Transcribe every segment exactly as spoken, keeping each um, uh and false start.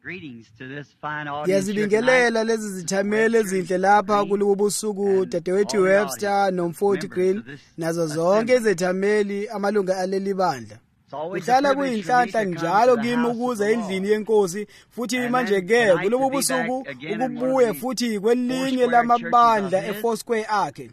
Ngiyazibingelela lezi zithameli ezinhle lapha kulobu busuku dadewethu Webster noMfowethu Green nazo zonke izethameli amalunga aleli bandla. Kuhlala kuyinhlanhla njalo kimi ukuza endlini yenkosi futhi manje ke kulobu busuku ukubuye futhi kwelinye lamabandla eFoursquare akhe.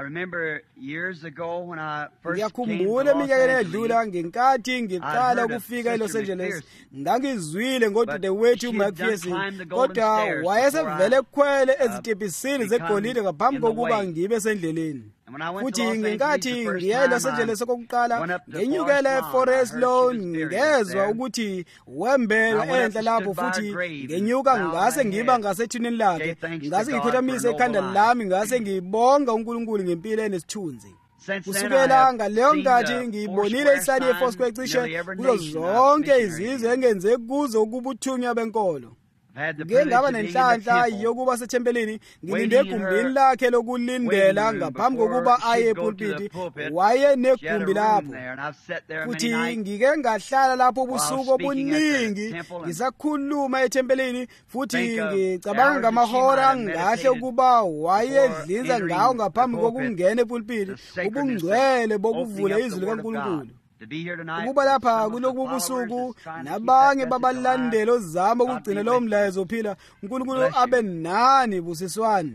Ngiyakhumbula eminyakeni edlula ngenkathi ngiqala ukufika eLos Angeles ngangizwile ngodadewethu uMcPherson kodwa wayesevele ekhwele ezitebhisini zegolide ngaphambi kokuba ngibe sendleleni. Futhi ngenkathi ngiya eLos Angeles okokuqala ngenyukela eForest Lawn ngezwa ukuthi wembela enhla lapho futhi ngenyuka ngase ngiba ngasethuneni lakhe ngase ngikhothamise ekhanda lami ngase ngibonga uNkulunkulu ngempilo enesithunzi. Kusukela ngaleyo nkathi ngiyibonile isali yeFoursquare cishe kuzo zonke izizwe engenze kuzo ukubuthunywa benkolo. Ngike ngaba nenhlanhla yokuba sethempelini ngilinde egumbini lakhe lokulindela ngaphambi kokuba aye epulpiti waye negumbi lapho. Futhi ngike ngahlala lapho ubusuku obuningi ngisakhuluma ethempelini futhi ngicabanga ngamahora ngahle ukuba wayedlinza ngawo ngaphambi kokungena epulpiti ubungcwele bokuvula izwi likaNkulunkulu. Ukuba lapha kuloku busuku nabanye babalandeli ozama ukugcina lo mlayezo phila uNkulunkulu abe nani busiswani.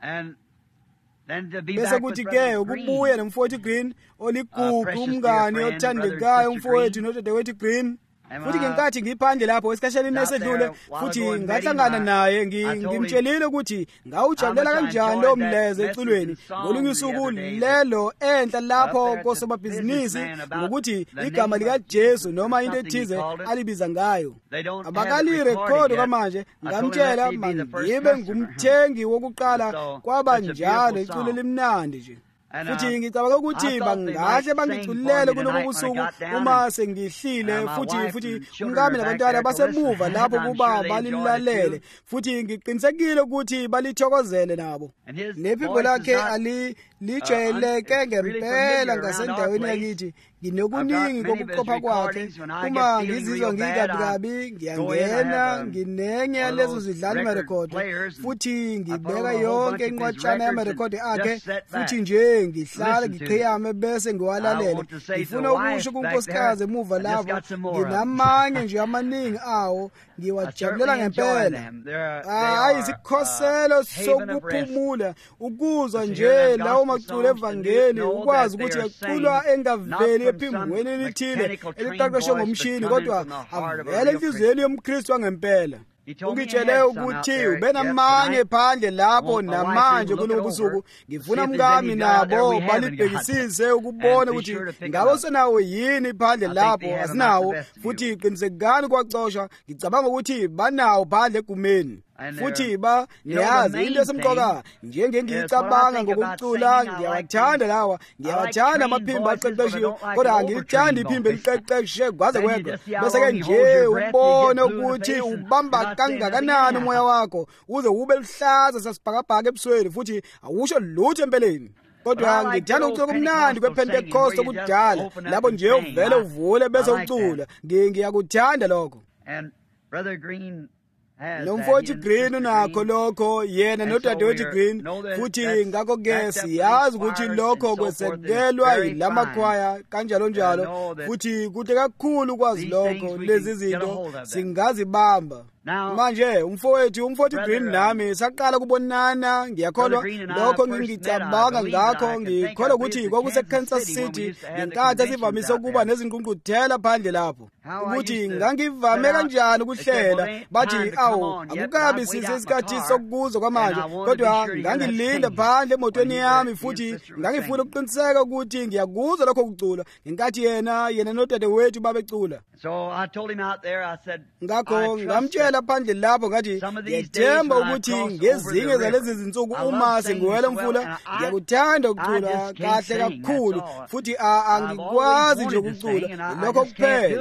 Bese kuthi ke ukubuya noMfowethu Green oligugu umngane othandekayo umfowethu nodadewethu Green. Futhi ngenkathi ngiphandle lapho esikhasheni esedlule futhi ngahlangana naye ngimtshelile ukuthi ngawujabulela kanjani lo mlezo eculweni ngolunye usuku lelo enhla lapho kosobabhizinisi ngokuthi igama lika Jesu noma into ethize alibiza ngayo. Abakalirekhodi kwamanje ngamtshela mangibe ngumthengi wokuqala kwaba njalo iculo limnandi nje. Futhi ngicabanga ukuthi bangahle bangiculele kulobu busuku uma sengihlile futhi futhi umkami nabantwana basemuva lapho kuba balilalele futhi ngiqinisekile ukuthi balithokozele nabo. Nephimbo lakhe ali lijwayeleke ngempela ngasendaweni yakithi. Nginokuningi kokuqopha kwakhe uma ngizizwa ngikabi kabi ngiyangena nginenye yalezo zidlala amarekhodi futhi ngibeka yonke inqwatshana yamarekhodi akhe futhi nje ngihlala ngiqhiyame bese ngiwalalele. Ngifuna ukusho kunkosikazi emuva lapho nginamanye nje amaningi awo ngiwajabulela ngempela. Hayi isikhoselo sokuphumula ukuzwa nje lawo maculo evangeli ukwazi ukuthi yaculwa engaveli ephimweni elithile eliqeqeshwe ngomshini kodwa avele enhliziyweni yomKristu wangempela. Ungitshele ukuthi ube namanye phandle lapho namanje kulobu busuku ngifuna mkami nabo balibhekisise ukubona ukuthi ngabe senawo yini phandle lapho asinawo futhi qinisekani kwaxoshwa ngicabanga ukuthi banawo phandle egumeni. Futhi ba niyazi into esemqoka njenge ngicabanga ngokucula ngiyawathanda lawa ngiyawathanda amaphimbo aqeqeshiwe kodwa angilithandi iphimbo liqeqeshe kwaze kwedwa bese ke nje ubone ukuthi ubamba kangakanani umoya wakho uze ube luhlaza sasibhakabhaka ebusweni futhi awusho lutho empeleni. Kodwa ngithanda ukucula kumnandi kwePentecost okudala lapho nje uvele uvule bese ucula ngiyakuthanda lokho. And Brother Green noMfowethu Green nakho lokho yena nodadewethu Green futhi ngakho ke siyazi ukuthi lokho kwesekelwa yilamakhwaya kanjalo njalo futhi kuhle kakhulu kwazi lokho lezi zinto singazibamba. Manje umfowethu umfowethu Green nami saqala kubonana ngiyakholwa lokho ngingicabanga ngakho ngikholwa ukuthi kwakuse Kansas City ngenkathi sivamise ukuba nezingqungquthela phandle lapho ukuthi ngangivame kanjani ukuhlela bathi awu akukabi sisesikhathi sokuzwa kwamanje kodwa ngangilinda phandle emotweni yami futhi ngangifuna ukuqiniseka ukuthi ngiyakuzwa lokho kucula ngenkathi yena yena nodadewethu babecula. So I told him out there, I said, ngakho ngamtshela phandle lapho ngathi ngiyethemba ukuthi ngezinye zalezi zinsuku uma sengiwela umfula ngiyakuthanda ukucula kahle kakhulu futhi angikwazi nje ukucula lokho kuphela.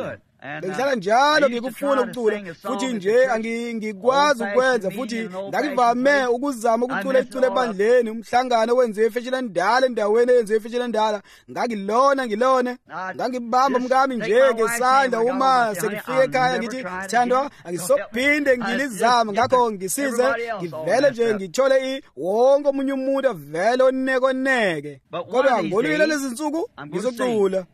bengihlala njalo ngikufuna ukucula futhi nje angikwazi ukwenza futhi ngakivame ukuzama ukucula icule ebandleni umhlangano wenziwe efeshela ndala endaweni eyenziwe efeshela ndala ngakilona ngilone ngangibamba umkami nje ngesandla uma sekufika ekhaya ngithi Sithandwa angisophinde ngilizame ngakho ngisize ngivele nje ngithole wonke omunye umuntu avele oneke oneke kodwa ngolwile lezi zinsuku ngizocula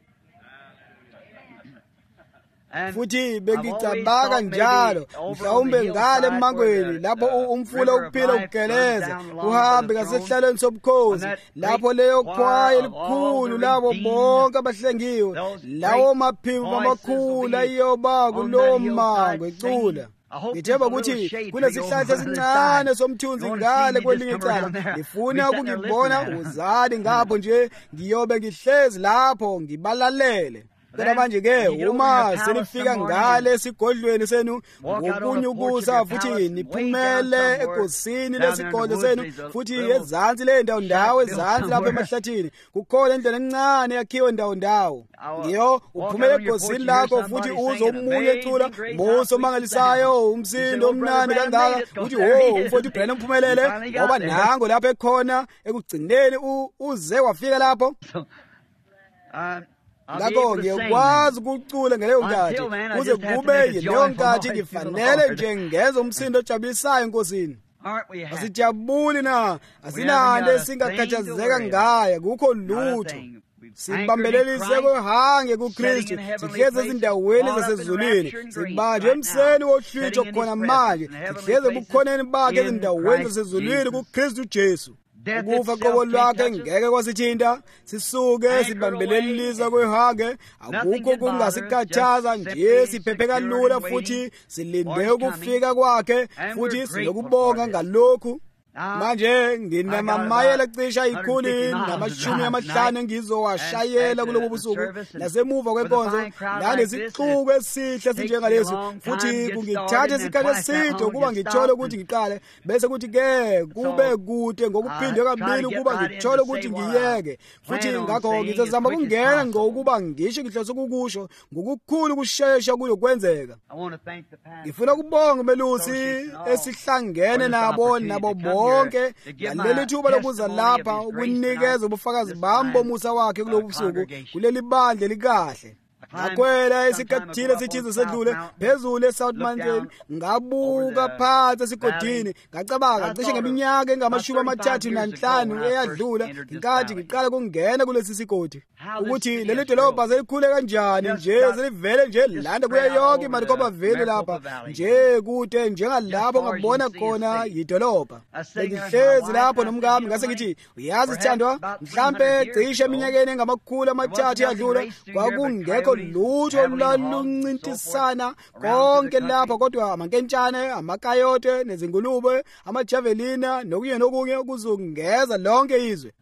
futhi bengicabanga njalo mhlawumbe ngale emangweni lapho umfula ukuphila ukugeleza uhambe ngasehlalweni sobukhosi lapho leyo khwaya elikhulu labo bonke abahlengiwe lawo maphiwu amakhulu ayoba kulowo mango ecula ngithemba ukuthi kunesihlahla esincane somthunzi ngale kwelinye icala ngifuna ukungibona uzali ngapho nje ngiyobe ngihlezi lapho ngibalalele kodwa manje-ke uma senifika ngale esigodlweni senu ngokunyukusa futhi niphumele egosini lesigodlo senu futhi ezansi le ndawo ndawo ezansi lapho emahlathini kukhona indlela encane yakhiwe ndawo ndawo ngiyo uphumele egosini lakho futhi uze umunye ecula mbuso omangalisayo umsindo omnandi kangaka uthi wo umfowethu uBrenham uphumelele ngoba nango lapho ekhona ekugcineni uze wafika lapho ngakho ngiyakwazi ukucula ngaleyo nkathi kuze kube yileyo nkathi ngifanele nje ngenza umsindo ojabulisayo enkosini. Asijabuli na asinande singakhathazeka ngaya kukho lutho sibambelelise kuhange kuKristu sihleze ezindaweni zasezulwini sibanje emseni wohlwitho khona manje sihleze bukhoneni bakhe ezindaweni zasezulwini kuKristu Jesu. Ukufa qobo lwakhe ngeke kwasithinta sisuke sibambelelisa kwehange akukho kungasikhathaza nje siphephe kalula futhi silinde ukufika kwakhe futhi silokubonga ngalokhu. Manje nginamamayela cisha ikhulu namashumi amahlanu engizowashayela kulobu busuku nasemuva kwenkonzo nanesixuku esihle sinjengalesi futhi kungithatha isikhathi eside ukuba ngithole ukuthi ngiqale bese kuthi ke kube kude ngokuphindwe kabili ukuba ngithole ukuthi ngiyeke futhi ngakho ngizozama ukungena ngokuba ngisho ngihlose ukukusho ngokukhulu kusheshsha kuyokwenzeka. Ngifuna ukubonga umelusi esihlangene nabo nabo bonke ngaleli thuba lokuza lapha ukunikeza ubufakazi bami bomusa wakhe kulobu busuku kuleli bandla likahle. Ngakwela esikhathini esithize sedlule phezulu eSouth Mountain ngabuka phansi esigodini ngacabanga cishe ngeminyaka engamashumi amathathu nanhlanu eyadlula ngenkathi ngiqala kungena kulesi sigodi ukuthi leli dolobha selikhule kanjani nje selivele nje landa kuyo yonke iMaricopa Valley lapha nje kude njengalapho ngabona khona yidolobha. Bengihlezi lapho nomkami ngase ngithi uyazi Sithandwa mhlambe cishe eminyakeni engamakhulu amathathu eyadlula kwakungekho lutho laluncintisana konke lapha kodwa amankentshane amakayote nezingulube amajavelina nokunye nokunye ukuzungeza lonke izwe.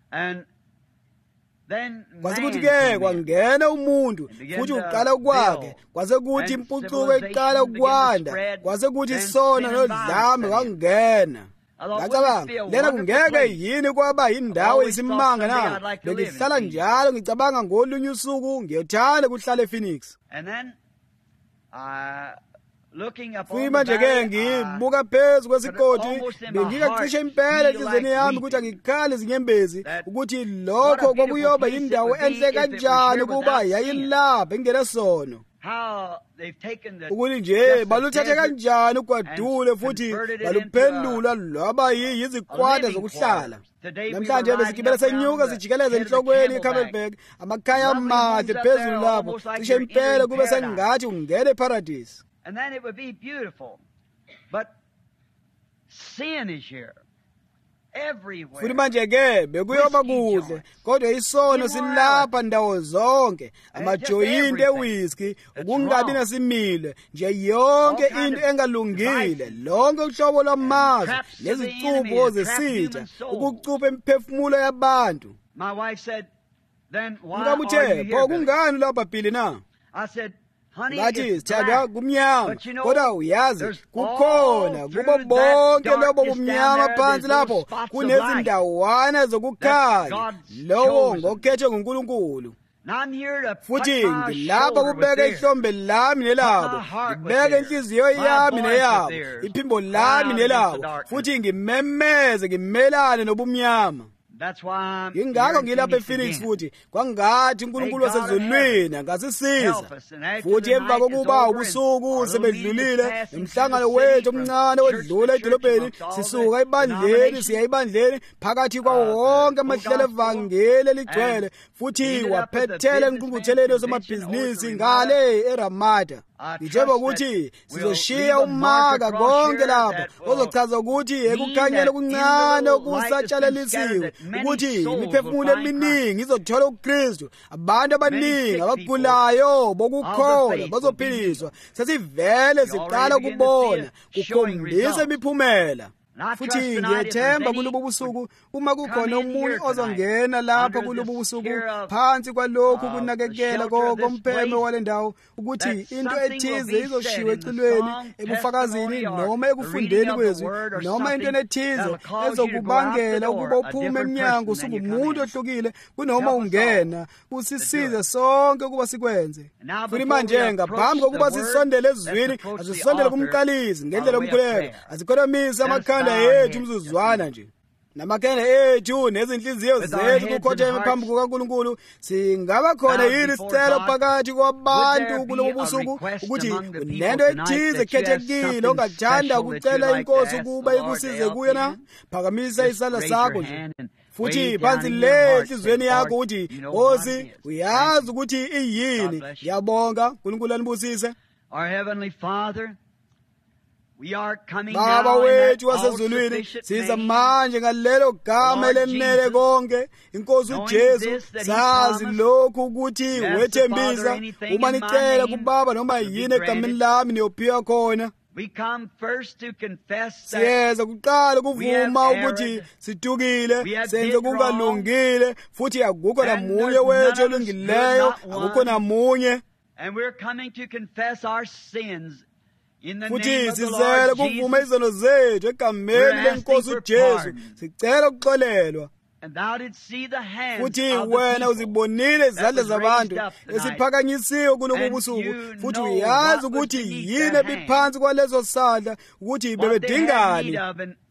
Kwase kuthi ke kwangena umuntu futhi uqala kwakhe kwase kuthi impucuko iqala ukwanda kwase kuthi sona nodlame wangena. Ngacabanga lena kungeke yini kwaba indawo isimanga na bengihlala njalo ngicabanga ngolunye usuku ngiyothanda kuhlala ePhoenix. Kuyima nje ke ngibuka phezu kwesikoti bengikacishe impela enhlizweni yami ukuthi angikhale izinyembezi ukuthi lokho kwakuyoba indawo enhle kanjani kuba yayilapha ingene sono ukuthi nje baluthathe kanjani ugwadule futhi baluphendula lwaba yizikwata zokuhlala. Namhlanje besigibela senyuka sijikeleze enhlokweni eCamelback amakhaya amahle phezulu lapho cishe impela kube sengathi ungene eparadise. And then it would be beautiful. But sin is here. Futhi manje ke bekuyoba kuhle kodwa isono silapha ndawo zonke amajoyinti ewhisky ukungabi nasimile nje yonke into engalungile lonke uhlobo lwamazwi nezicubo zesitha ukucupha imiphefumulo yabantu. My wife said, then why are you here? Pho kungani lapha Billy na? I said, ngathi Sithandwa kumnyama kodwa uyazi kukhona kubo bonke lobo bumnyama phansi lapho kunezindawana zokukhanya lowo ngokhethwe nguNkulunkulu. futhi ngilapha kubeka ihlombe lami nelabo, ngibeke inhliziyo yami neyabo, iphimbo lami nelabo, futhi ngimemeze ngimelane nobumnyama. Ingakho ngilapha ePhoenix futhi kwangathi uNkulunkulu wasezulwini angasisiza. Futhi emva kokuba ubusuku sebedlulile, emhlangano wethu omncane odlula edolobheni, sisuka ebandleni siya ebandleni phakathi kwawo wonke amahlelo evangeli eligcwele, futhi waphethele enqungqutheleni yomabhizinisi ngale eRamada. Ngitshela ukuthi sizoshiya umaka konke lapho ozochaza ukuthi ekukhanyeni okuncane okusatshalelisiwe ukuthi imiphefumulo eminingi izothola uKristu, abantu abaningi abagulayo bokukholwa bazophiliswa. Sesivele siqala ukubona kukhombisa imiphumela. Futhi ngiyethemba kulobu busuku uma kukhona umuntu ozongena lapha kulobu busuku phansi kwalokhu kunakekela kompheme wale ndawo ukuthi into ethize izoshiwe ecilweni, ebufakazini noma ekufundeni kwezwi, noma into ethize ezokubangela ukuba uphume eminyango usukumuntu ohlukile kunoma ungena, kusisize sonke ukuba sikwenze. Futhi manje ngaphambi kokuba sisondele ezwini, asisondele kumqalisi ngendlela omkhuleko, asikhothamise amakhanda ethu umzuzwana nje namakhanda ethu nezinhliziyo zethu kukhotheme phambi kukaNkulunkulu. Singaba khona yini isicelo phakathi kwabantu kulobu busuku ukuthi unento ethize ekhethekile ongathanda ukucela inkosi ukuba ikusize kuyo na? Phakamisa isandla sakho nje futhi phansi le enhlizweni yakho uthi, Nkosi, uyazi ukuthi iyini. Ngiyabonga, uNkulunkulu anibusise. Baba wethu wasezulwini, siza manje ngalelo gama elenele konke, Inkosi uJesu. Sazi lokhu ukuthi wethembisa uma nicela kubaba noma yini egameni lami niyophiwa khona. Siyeza kuqala kuvuma ukuthi situkile, senze kungalungile, futhi akukho namunye wethu olungileyo, akukho namunye. Futhi sizele kuvuma izono zethu egameni leNkosi uJesu, sicela ukuxolelwa. Futhi wena uzibonile izandla zabantu esiphakanyisiwe kulobu busuku, futhi uyazi ukuthi yini ebiphansi kwalezo sandla ukuthi bebedingani.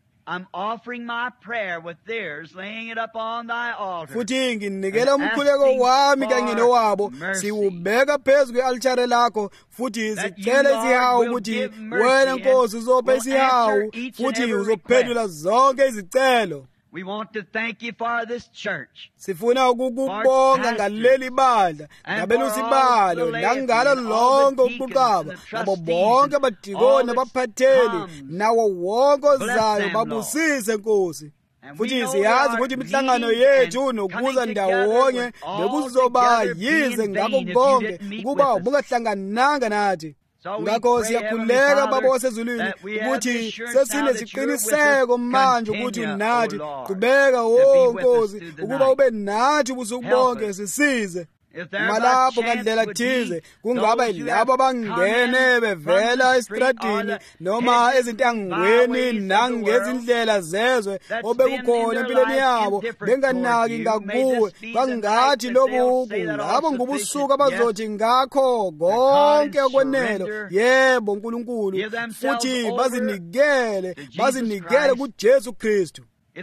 Futhi nginikela umkhuleko wami kanye nowabo, siwubeka phezu kwe-althare lakho, futhi sicela isihawu ukuthi wena Nkosi uzopha isihawu, futhi uzophendula zonke izicelo. We want to thank you for this church. Sifuna ukukubonga ngaleli bandla, ngabelusibalo, nangalo lonke ukuqaba, nabo bonke abadikoni abaphatheli, nawo wonke ozayo babusise Nkosi. Futhi siyazi ukuthi imihlangano yethu nokuza ndawonye bekuzoba yize ngakho konke ukuba ubungahlangananga nathi. Ngakho siyakhuleka Baba wasezulwini ukuthi sesinesiqiniseko manje ukuthi unathi. Qhubeka wo Nkosi ukuba ube nathi ubusuku bonke sisize. Malapho ngandlela thize kungaba yilabo abangene bevela esitradini noma ezintangweni nangezindlela zezwe obekukhona empilweni yabo benganaki ngakuwe, bangathi lobu ngabo ngubusuku abazothi ngakho konke okwenelo. Yebo Nkulunkulu, futhi bazinikele bazinikele kuJesu Kristu.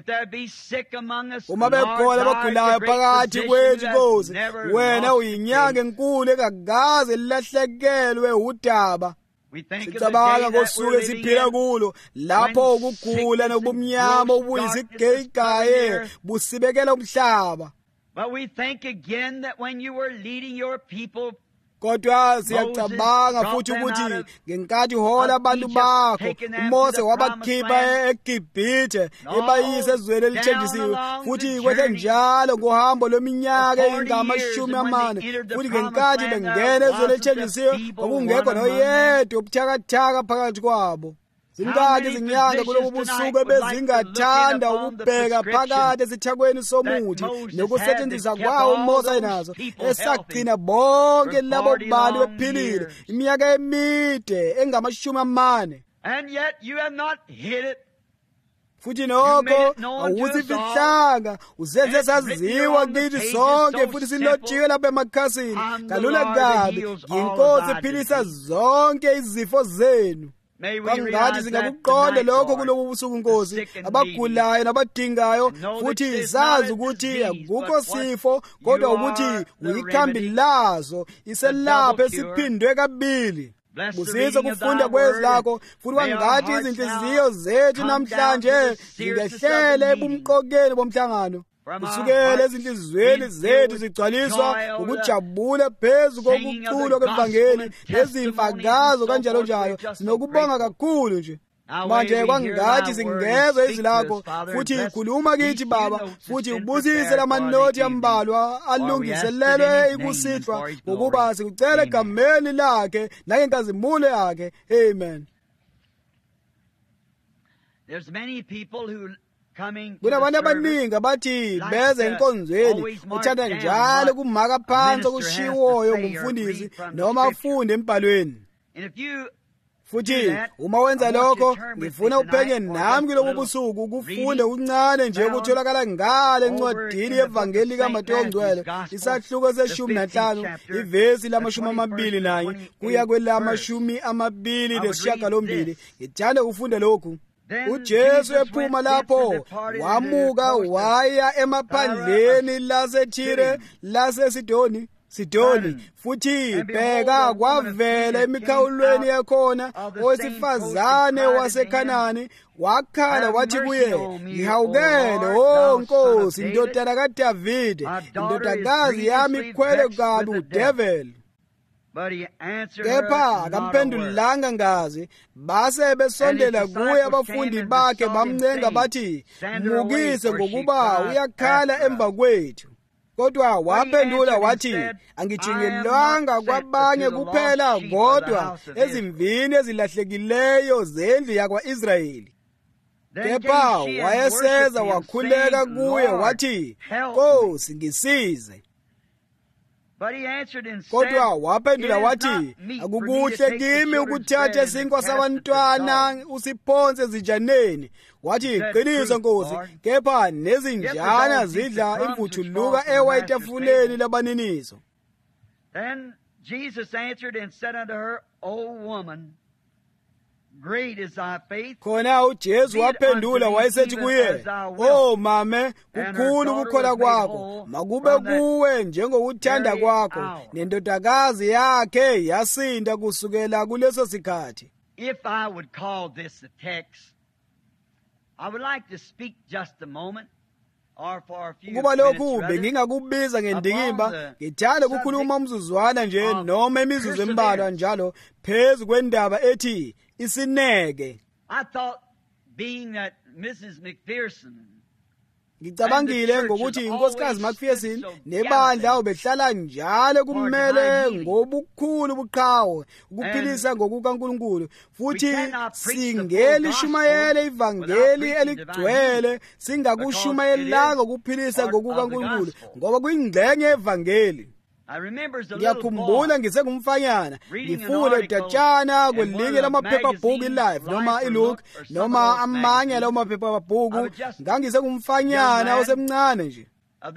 Uma bekhona abagulayo phakathi kwethu Nkosi, wena uyinyanga enkulu ekakaze lilahlekelwe udaba. Sicabanga ngosuku esiphila kulo lapho ukugula nobumnyama obuyisigeyigaye busibekela umhlaba. Kodwa siyacabanga futhi ukuthi ngenkathi uhola abantu bakho, uMose wabakhipha eGibhithe ebayise ezweni elithenjisiwe, futhi kwethe njalo ngohambo lweminyaka engamashumi amane, futhi ngenkathi bengena ezweni elithenjisiwe kwakungekho noyedwa obuthakathaka phakathi kwabo. Zingaki izinyanga kulobu busuku ebezingathanda ukubheka phakathi esithakweni somuthi nokusetshenziswa kwawo uMose nazo, esagcina bonke labo bali bephilile iminyaka emide engamashumi amane. futhi nokho awuzifihlanga uzenze saziwa kithi sonke futhi silotshiwe lapha emakhasini kalula kabi inkosi iphilisa zonke izifo zenu. Kangathi singakuqonda lokho kulobu busuku Nkosi, abagulayo nabadingayo, futhi sazi ukuthi akukho sifo kodwa ukuthi uyikhambi lazo iselapha esiphindwe kabili. Busise kufunda kwezi lakho futhi wangathi izinhliziyo zethu namhlanje zingehlele ebumqokeni bomhlangano. Kusukela ezinhliziyweni zethu zigcwaliswa ukujabula phezu kokuculwa kwevangeli nezimfakazo kanjalo njalo. Sinokubonga kakhulu nje. Manje kwangathi singezwe izwi lakho futhi khuluma kithi Baba, futhi ubusise lamanothi ambalwa alungiselelwe ikusithwa ngokuba sikucela egameni lakhe nangenkazimulo yakhe. Amen. There's many people who kunabantu abaningi abathi beze enkonzweni uthanda njalo kumaka phansi okushiwoyo ngumfundisi noma afunde embhalweni. Futhi uma wenza lokho ngifuna uphenye nami kulobu busuku ukufunde ukuncane nje ukutholakala ngale encwadini yevangeli likaMateyu Ongcwele isahluko seshumi nanhlanu ivesi lamashumi amabili nanye kuya kwelamashumi amabili nesishiyagalombili. Ngithanda ufunde lokhu. uJesu ephuma lapho wamuka waya emaphandleni laseThire laseSidoni Sidoni futhi bheka kwavela emikhawulweni yakhona owesifazane waseKhanani wakhala wathi kuye, ngihawukele o Nkosi, indodana kaDavide, indodakazi yami ikhwele kabi udeveli. Kepha akamphendulanga ngazi. Base besondela kuye abafundi bakhe bamncenga bathi, mukise ngokuba uyakhala emva kwethu. Kodwa waphendula wathi, angithunyelwanga kwabanye kuphela kodwa ezimvini ezilahlekileyo zendlu yakwa-Israyeli. Kepha wayeseza wakhuleka kuye wathi, Nkosi, ngisize. Kodwa waphendula wathi, akukuhle kimi ukuthatha isinkwa sabantwana usiphonse ezinjaneni. Wathi, qiniso Nkosi, kepha nezinjana zidla imvuthuluka ewa etafuleni labaniniso. Then Jesus answered and said unto her, O woman, great is thy faith. Khona uJesu waphendula wayesethi kuye, O mame, kukhulu ukukholwa kwakho, makube kuwe njengokuthanda kwakho. Nendodakazi yakhe yasinda kusukela kuleso sikhathi. If I would call this a text, I would like to speak just a moment or for a few kuba lokhu bengingakubiza ngendikimba, ngithanda ukukhuluma umzuzwana nje noma imizuzu embalwa njalo phezu kwendaba ethi isineke. I thought being that Missus McPherson ngicabangile ngokuthi inkosikazi McPherson nebandla ubehlala njalo kumele ngobukhulu ubuqhawe ukuphilisa ngokukaNkulunkulu, futhi singelishumayele ivangeli eligcwele singakushumayelanga ukuphilisa ngokukaNkulunkulu ngoba kuyingxenye yevangeli. Ngiyakhumbula ngisengumfanyana ngifunda udatshana kwelinye lamaphephabhuku iLife noma iLuke noma amanye lawo maphephabhuku. Ngangisengumfanyana osemncane nje.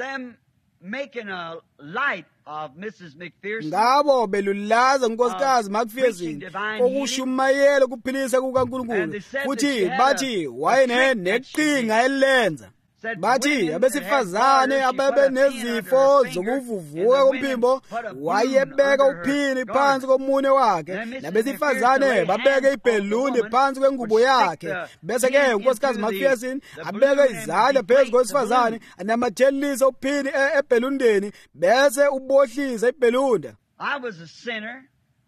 Ngabo belulaza unkosikazi McPherson okushumayela ukuphilisa kukaNkulunkulu, futhi bathi wayene neqhinga elenza. Bathi abesifazane abebe nezifo zokuvuvuka komphimbo wayebeka uphini phansi komunwe wakhe, nabesifazane babeke ibheluni phansi kwengubo yakhe. Bese ke unkosikazi McPherson abeke izandla phezu kowesifazane anamathelisa uphini ebhelundeni bese ubohlisa ibhelunda. I was a sinner,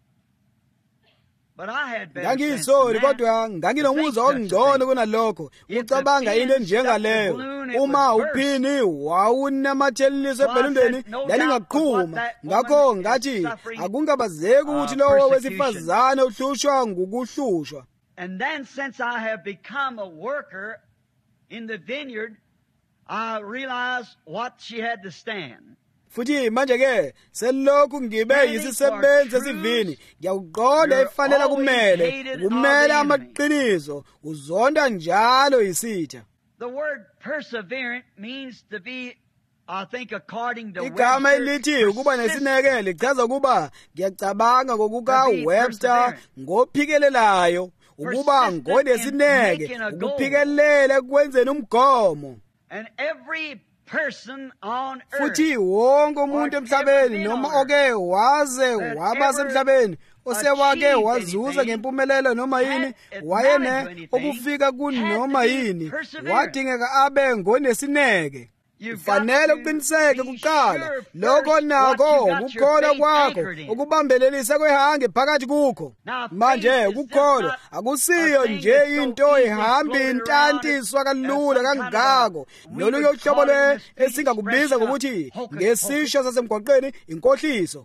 ngangiyisoli kodwa nganginomuzwa ongcono kunalokho ucabanga into enjengaleyo. Uma uphini wawunamathelisa ebhelundeni lalingaqhuma, ngakho ngathi akungabazeki ukuthi lowo wesifazane uhlushwa ngukuhlushwa. And then since I have become a worker in the vineyard, I realized what she had to stand. Futhi manje ke selokhu ngibe yisisebenzi esivini, ngiyaqonda efanele kumele kumele amaqiniso uzonda njalo isitha. The word perseverant means to be, I think, according to igama elithi ukuba nesineke lichaza ukuba ngiyacabanga ngokuka Webster ngophikelelayo ukuba ngonesineke ukuphikelele ekwenzeni umgomo. And every person on earth, futhi wonke umuntu emhlabeni noma oke waze waba semhlabeni osewake wazuza ngempumelelo noma yini wayene okufika kunoma yini wadingeka abe ngonesineke. Kufanele uqiniseke kuqala lokho nako ukukholwa kwakho ukubambelelisa kwehange phakathi kukho. Manje ukukholwa akusiyo nje into ehamba intantiswa kalula kangako nolunye uhlobo lwe esingakubiza ngokuthi ngesisho sasemgwaqeni inkohliso.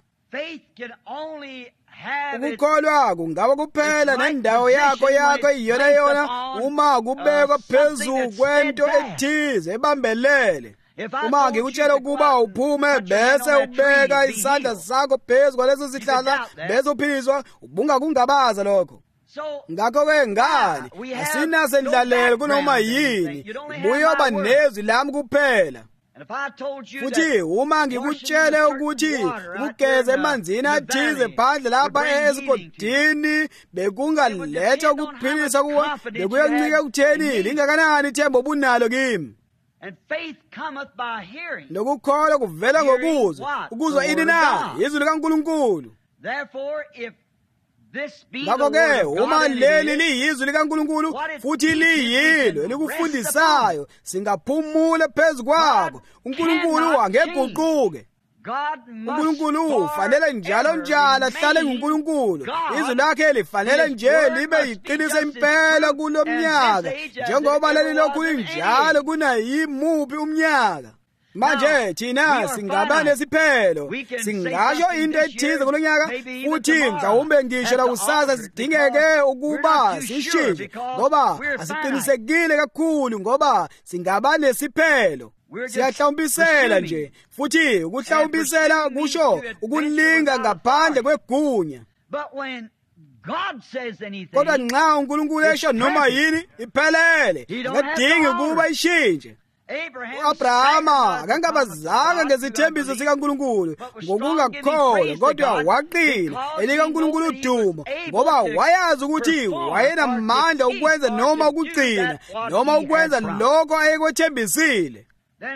Ukukholwa kungaba kuphela nendawo yakho yakho iyona yona uma kubekwa phezulu kwento ethize ebambelele. Uma ngikutshela ukuba uphume bese ubeka isandla sakho phezu kwaleso sihlahla bese uphiliswa ubungakungabaza lokho. Ngakho-ke ngani asinasendlalelo kunoma yini ubuyoba nezwi lami kuphela. Futhi uma ngikutshele ukuthi ukugeza emanzini athize phandle lapha esigodini bekungaletha ukuphilisa kuwe bekuyancika kutheni lingakanani ithemba obunalo kimi. And faith cometh by hearing. Nokukholwa kuvela ngokuzwa. Ukuzwa ini na? Izwi likaNkulunkulu. Therefore if this be the ngakho-ke word of uma God, leli liyizwi likaNkulunkulu futhi liyilo elikufundisayo singaphumule phezu kwako. uNkulunkulu angeguquke. uNkulunkulu ufanele njalo njalo ahlale nguNkulunkulu. Izwi lakhe lifanele nje libe yiqiniso impela kulo mnyaka njengoba leli lokhu linjalo kunayimuphi umnyaka. Manje thina singaba nesiphelo singasho into ethize kulo nyaka futhi mhlawumbe ngisho lakusasa sidingeke ukuba sishintshe ngoba asiqinisekile kakhulu ngoba singaba nesiphelo. Siyahlawumbisela nje futhi ukuhlawumbisela kusho ukulinga ngaphandle kwegunya. Kodwa nxa uNkulunkulu esho noma yini iphelele ngadingi ukuba ishintshe. U-Abrahama akangabazanga ngezithembiso zikaNkulunkulu ngokungakholwa kodwa waqina elikaNkulunkulu udumo ngoba wayazi ukuthi wayenamandla ukwenza noma ukugcina noma ukwenza lokho ayekwethembisile.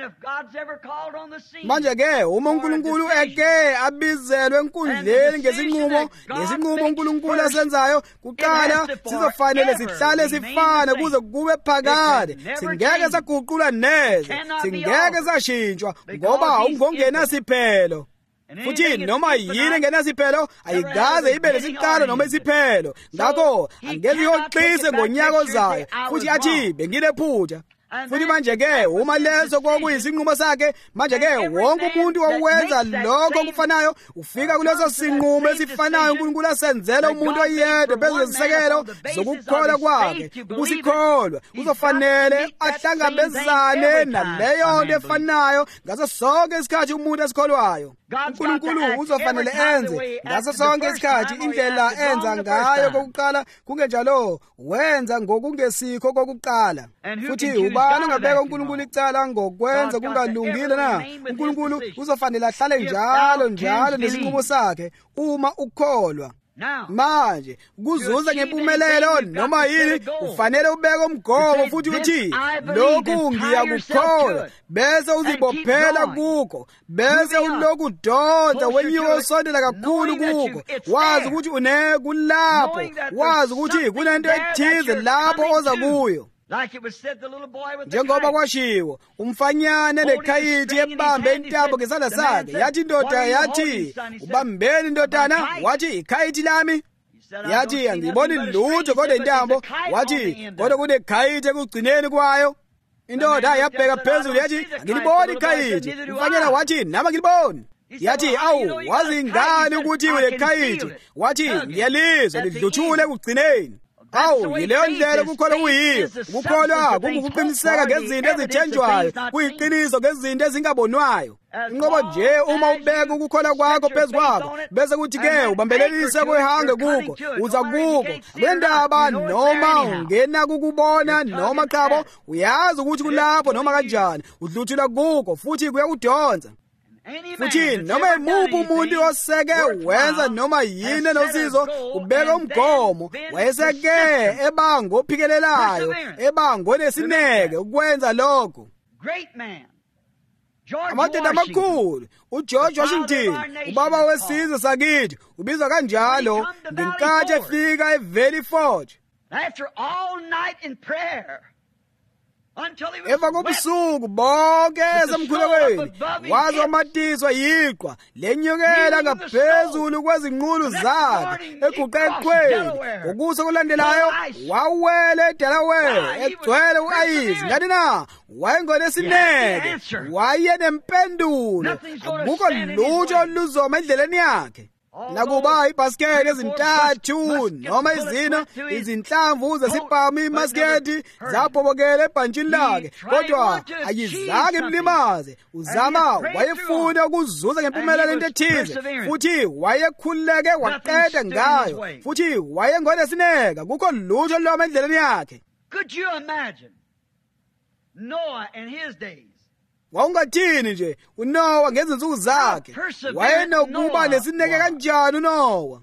Manje-ke uma uNkulunkulu eke abizelwe enkundleni ngesinqumo ngesinqumo uNkulunkulu asenzayo kuqala sizofanele sihlale sifane kuze kube phakade. Singeke saguqula neze, singeke sashintshwa ngoba ungongenasiphelo. Futhi noma yini engenasiphelo ayikaze ibe lesiqalo noma isiphelo. Ngakho angeke iyoqise ngonyaka ozayo futhi athi benginephutha. Futhi manje-ke uma leso kwakuyisinqumo sakhe manje-ke wonke umuntu owenza lokho okufanayo ufika kuleso sinqumo esifanayo uNkulunkulu asenzela umuntu oyedwa phezu kwezisekelo zokukholwa kwakhe. Ukusikholwa uzofanele ahlangabezane naleyo nto efanayo ngaso sonke isikhathi umuntu esikholwayo. uNkulunkulu uzofanele enze ngaso sonke isikhathi indlela enza ngayo kokuqala kungenjalo wenza ngokungesikho kokuqala. Futhi ubani ongabeka uNkulunkulu icala ngokwenza kungalungile na? uNkulunkulu uzofanele ahlale njalo njalo nesinqumo sakhe uma ukholwa. Manje ukuzuza ngempumelelo noma yini ufanele ubeke umgomo futhi uthi lokhu ngiyakukholwa bese uzibophela kukho bese ulokhu udonsa wenyuka usondela kakhulu kukho wazi ukuthi unekulapho wazi ukuthi kunento ethize lapho oza kuyo. Njengoba kwashiwo umfanyana nekhayithi ebambe intambo ngesandla sakhe yathi indoda yathi ubambeni indodana wathi ikhayithi lami yathi angiboni lutho kodwa intambo wathi kodwa kunekhayithi ekugcineni kwayo. Indoda yabheka phezulu yathi angiliboni ikhayithi. Umfanyana wathi nami ngiliboni. Yathi awu wazi ngani ukuthi unekhayithi? Wathi ngiyalizwa lidluthule ekugcineni. awu yileyo ndlela ukukholwa kuyiyo. Ukukholwa kungukuqiniseka ngezinto ezithenjwayo, kuyiqiniso ngezinto ezingabonwayo. Inqobo nje uma ubeka ukukholwa kwakho phezu kwakho bese kuthi-ke ubambelelise kuyihange kukho, uza kukho. Akuyendaba noma ungena kukubona noma chabo, uyazi ukuthi kulapho noma kanjani udluthula kukho futhi kuyakudonsa. Futhi noma imuphi umuntu oseke wenza noma yini enosizo ubeka umgomo, wayeseke ebanga ophikelelayo, ebanga onesineke ukwenza lokho. Amadoda amakhulu, uGeorge Washington, ubaba wesizwe sakithi, ubizwa kanjalo ngenkathi efika eValley Forge. Emva kobusuku bonke esemkhulekweni waze wamatiswa yiqwa lenyukela ngaphezulu kwezinqulu zakhe eguqe eqhweni. Ngokusa kulandelayo wawela eDelaware egcwele u-ayisi. Ngathi na wayengonesineke, wayenempendulo, akukho lutho oluzoma endleleni yakhe. Nakuba ibhasiketi ezintathu noma izino izinhlamvu zesibhamu imaskethi zabhobokela ebhantshini lakhe, kodwa ayizange imlimaze. Uzama wayefuna ukuzuza ngempumelelo into ethize, futhi wayekhululeke waqeda ngayo, futhi wayengonesineka, kukho lutho oloma endleleni yakhe. Could you imagine Noah in his days? Wawungathini nje uNowa ngezinsuku zakhe, wayenokuba nesineke kanjani uNowa.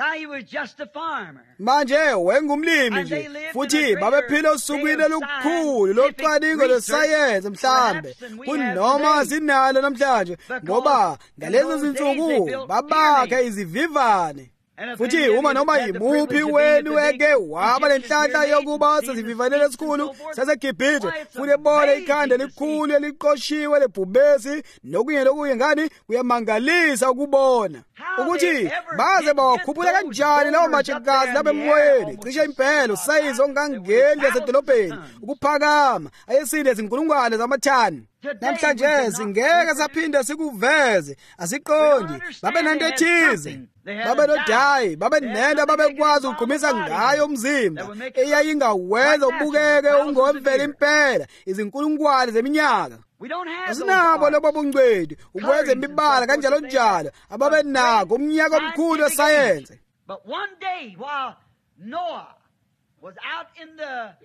Manje wayengumlimi nje, futhi babephila osukwini olukhulu locwaningo lwesayensi mhlambe kunoma sinalo namhlanje, ngoba ngalezo zinsuku babakhe izivivane. Futhi uma noma yimuphi wenu eke waba lenhlanhla yokuba sezivivanele esikhulu saseGibhithe, futhi ebone ikhanda elikhulu eliqoshiwe lebhubesi nokunye lokunye, ngani kuyamangalisa ukubona ukuthi baze bawakhuphula kanjani lawo matshekazi lapha emoyeni. Cishe impela usayizi ongangeni yasedolobheni ukuphakama ayesinde izinkulungwane zamathani. Namhlanje singeke saphinde sikuveze, asiqondi. Babe nento ethize, babe nodayi, babe nento babekwazi ukugqumisa ngayo umzimba eyayingawenza ubukeke ungomvela impela izinkulungwane zeminyaka. Asinabo lobo bungcweti ukwenza imibala kanjalo njalo ababe nako umnyaka omkhulu wesayensi. But one day while Noah was out in the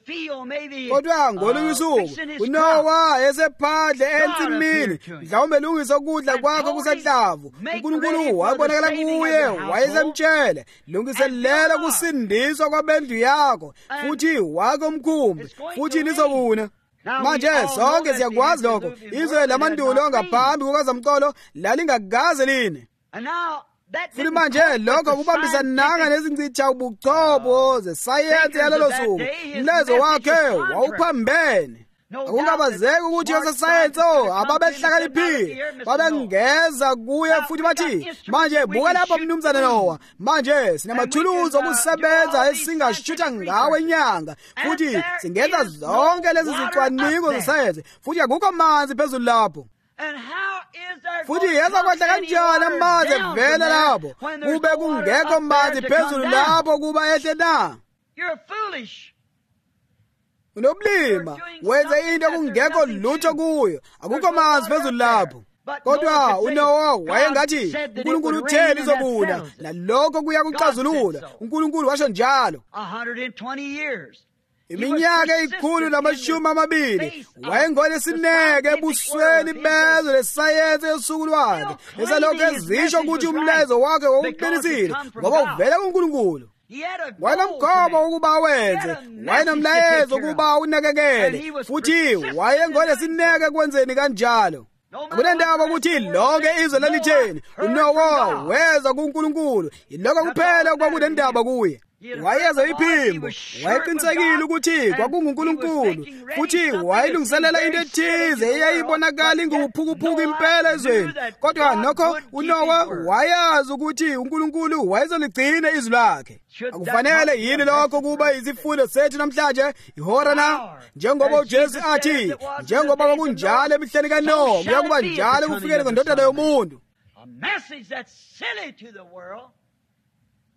kodwa ngolunye usuku uNowa esephandle ensimini mhlawumbe lungisa ukudla kwakho kusenhlavu, uNkulunkulu wabonakala kuye wayesemtshele, lungiselela kusindiswa kwabendlu yakho futhi wakho umkhumbi futhi nizobuna. Manje sonke siyakwazi lokho, izwe lamandulo ngaphambi kukazamcolo lalingakaze line. Futhi manje lokho kubambisananga nezincitha ubuchopho zesayensi yalelo suku. Umlezo wakhe wawuphambene. Akungabazeki ukuthi ososayensi ababehlakaniphile babengeza kuye futhi bathi, manje buka lapha mnumzane Nowa, manje sinamathuluzi okusebenza esingashutha ngawo inyanga, futhi singenza zonke lezi zicwaningo zesayensi, futhi akukho amanzi phezulu lapho. Futhi yeza kwehla kanjani amanzi evela lapho kube kungekho manzi phezulu lapho kuba ehle na? Unoblima wenze into kungekho lutho kuyo, akukho manzi phezulu lapho. Kodwa uNowa wayengathi uNkulunkulu utheni izobuna, nalokho kuyakuxazulula. uNkulunkulu washo njalo. Iminyaka ikhulu namashumi amabili wayengonesineke ebusweni bezwe lesayensi yosuku lwakhe, esalokhu ezisho ukuthi umlezo wakhe wawuqinisile ngoba uvela kuNkulunkulu. Wayenomgomo ukuba wenze, wayenomlayezo ukuba unakekele, futhi wayengonesineke ekwenzeni kanjalo. Akunendaba ukuthi lonke izwe lalitheni, uNowa weza kuNkulunkulu, yilokho kuphela kwakunendaba kuye. Wayeza iphimbo, wayeqinisekile ukuthi kwakunguNkulunkulu, futhi wayelungiselela into ethize eyayibonakala inguphukuphuku impela ezweni. Kodwa nokho uNowa wayazi ukuthi uNkulunkulu wayezoligcina izwi lakhe. Akufanele yini lokho kuba izifundo sethu namhlanje ihora na? Njengoba uJesu athi, njengoba kwakunjalo emihleni kaNowa kuyakuba njalo kufikele kweNdodana yoMuntu.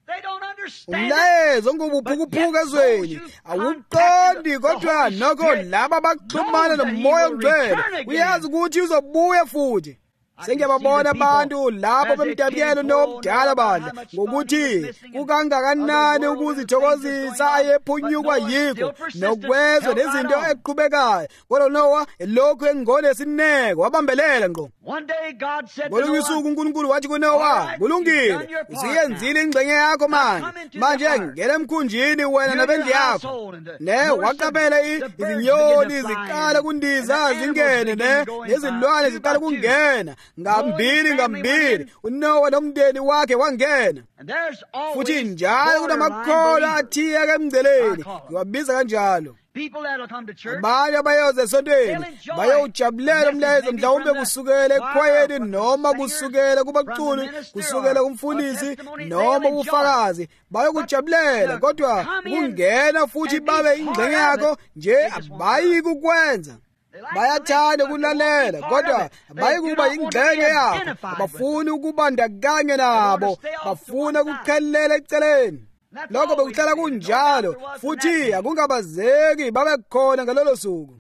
umlayezo ngubuphukuphuka ezweni awuqondi, kodwa nokho laba baxhumana nomoya omngcwele uyazi ukuthi uzobuya futhi. Sengiyababona abantu labo bemdabukelo nomdala bandla ngokuthi kukangakanani ukuzithokozisa ayephunyukwa yikho nokwezwa nezinto eqhubekayo, kodwa Noah elokhu engonesineke wabambelela ngqo. Ngolunye usuku uNkulunkulu wathi kuNowa, kulungile, usiyenzile ingxenye yakho manje, manje ngena emkhunjini wena nabendlu yakho. Ne waqaphela izinyoni ziqala kundiza zingene, ne nezilwane ziqala kungena ngambili ngambili. uNowa nomndeni wakhe wangena. Futhi njalo kunamakholwa athiyeke emngceleni, ngiwabiza kanjalo. Abanye abayoza esontweni bayawujabulela umlayezo, mhlawumbe kusukela ekhwayeni noma kusukela kubaculi, kusukela kumfundisi noma ubufakazi, bayokujabulela, kodwa ukungena futhi babe ingxenye yakho nje abayiki ukwenza. Bayathanda ukulalela, kodwa abayikuba ingxenye yakho. Abafuni ukubandakanya nabo, bafuna ukukhelela eceleni. Lokho bekuhlala kunjalo, futhi akungabazeki babe khona ngalolo suku.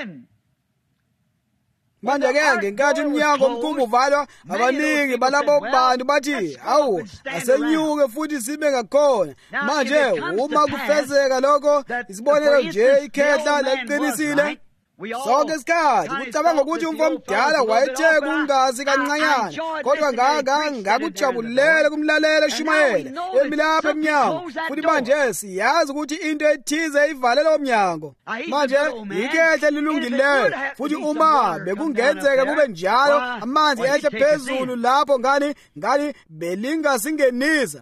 Manje-ke ngenkathi umnyango omkhulu uvalwa, abaningi balabo bantu bathi, awu, asenyuke futhi sibe ngakhona. Manje uma kufezeka lokho, isibonelo nje ikhehla leliqinisile, sonke isikhathi kucabanga ukuthi umfo mdala wayethe kungazi kancanyana, kodwa ngaka ngakujabulela kumlalela eShumayela emi lapha emnyango. Futhi manje siyazi ukuthi into ethize ivale lo mnyango. Manje ikhehla lilungileyo, futhi uma bekungenzeka kube njalo amanzi ehle phezulu lapho ngani ngani belingasingenisa.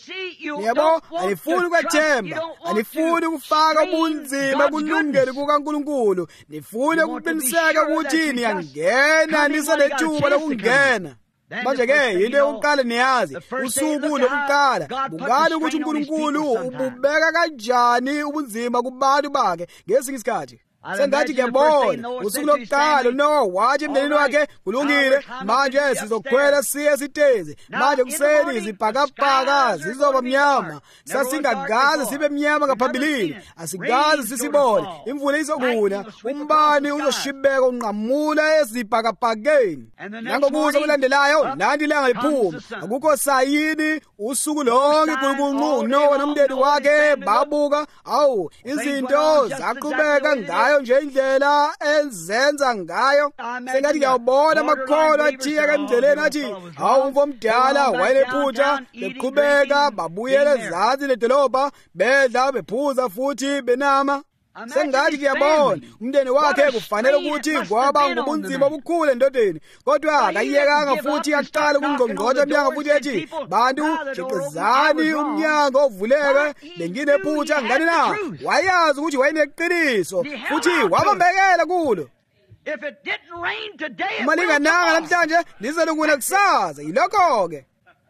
Yebo, anifuni ukwethemba, anifuni ukufaka ubunzima kulungele kukaNkulunkulu, nifune ukuqiniseka ukuthi niyangena nisanethuba lokungena. Manje-ke into yokuqala niyazi, usuku lokuqala bungani ukuthi uNkulunkulu ububeka kanjani ubunzima kubantu bakhe ngesinye isikhathi. Sengathi ngiyabona usuku lokuqala uNowa wathi emndenini wakhe, kulungile, manje sizokhwela siye sitezi. Manje kuseni izibhakabhaka zizoba mnyama, sasingakaze sibe mnyama ngaphambilini, asikaze sisibone. Imvula izokuna, umbani uzoshibeka unqamula ezibhakabhakeni. Nangokuza kulandelayo landi ilanga liphuma, akukho sayini usuku lonke. UNkulunkulu uNowa nomndeni wakhe babuka, awu, izinto zaqhubeka ngayo nje indlela enzenza ngayo. Sengathi ngiyawubona amakholwa athiyeke emngceleni athi, hawu, umfo mdala wayenephutha, beqhubeka babuyela ezansi ledolobha, bedla bephuza futhi benama. Sengathi ngiyabona umndeni wakhe kufanele ukuthi kwaba ngobunzima obukhulu endodeni, kodwa akayekanga futhi aqala ukungqongqotha emnyango futhi ethi, bantu, jeqezani umnyango uvuleke, benginephutha ngani na. Wayazi ukuthi wayeneqiniso futhi wabambekela kulo. Uma lingananga namhlanje lizolokuna kusasa, yilokho-ke.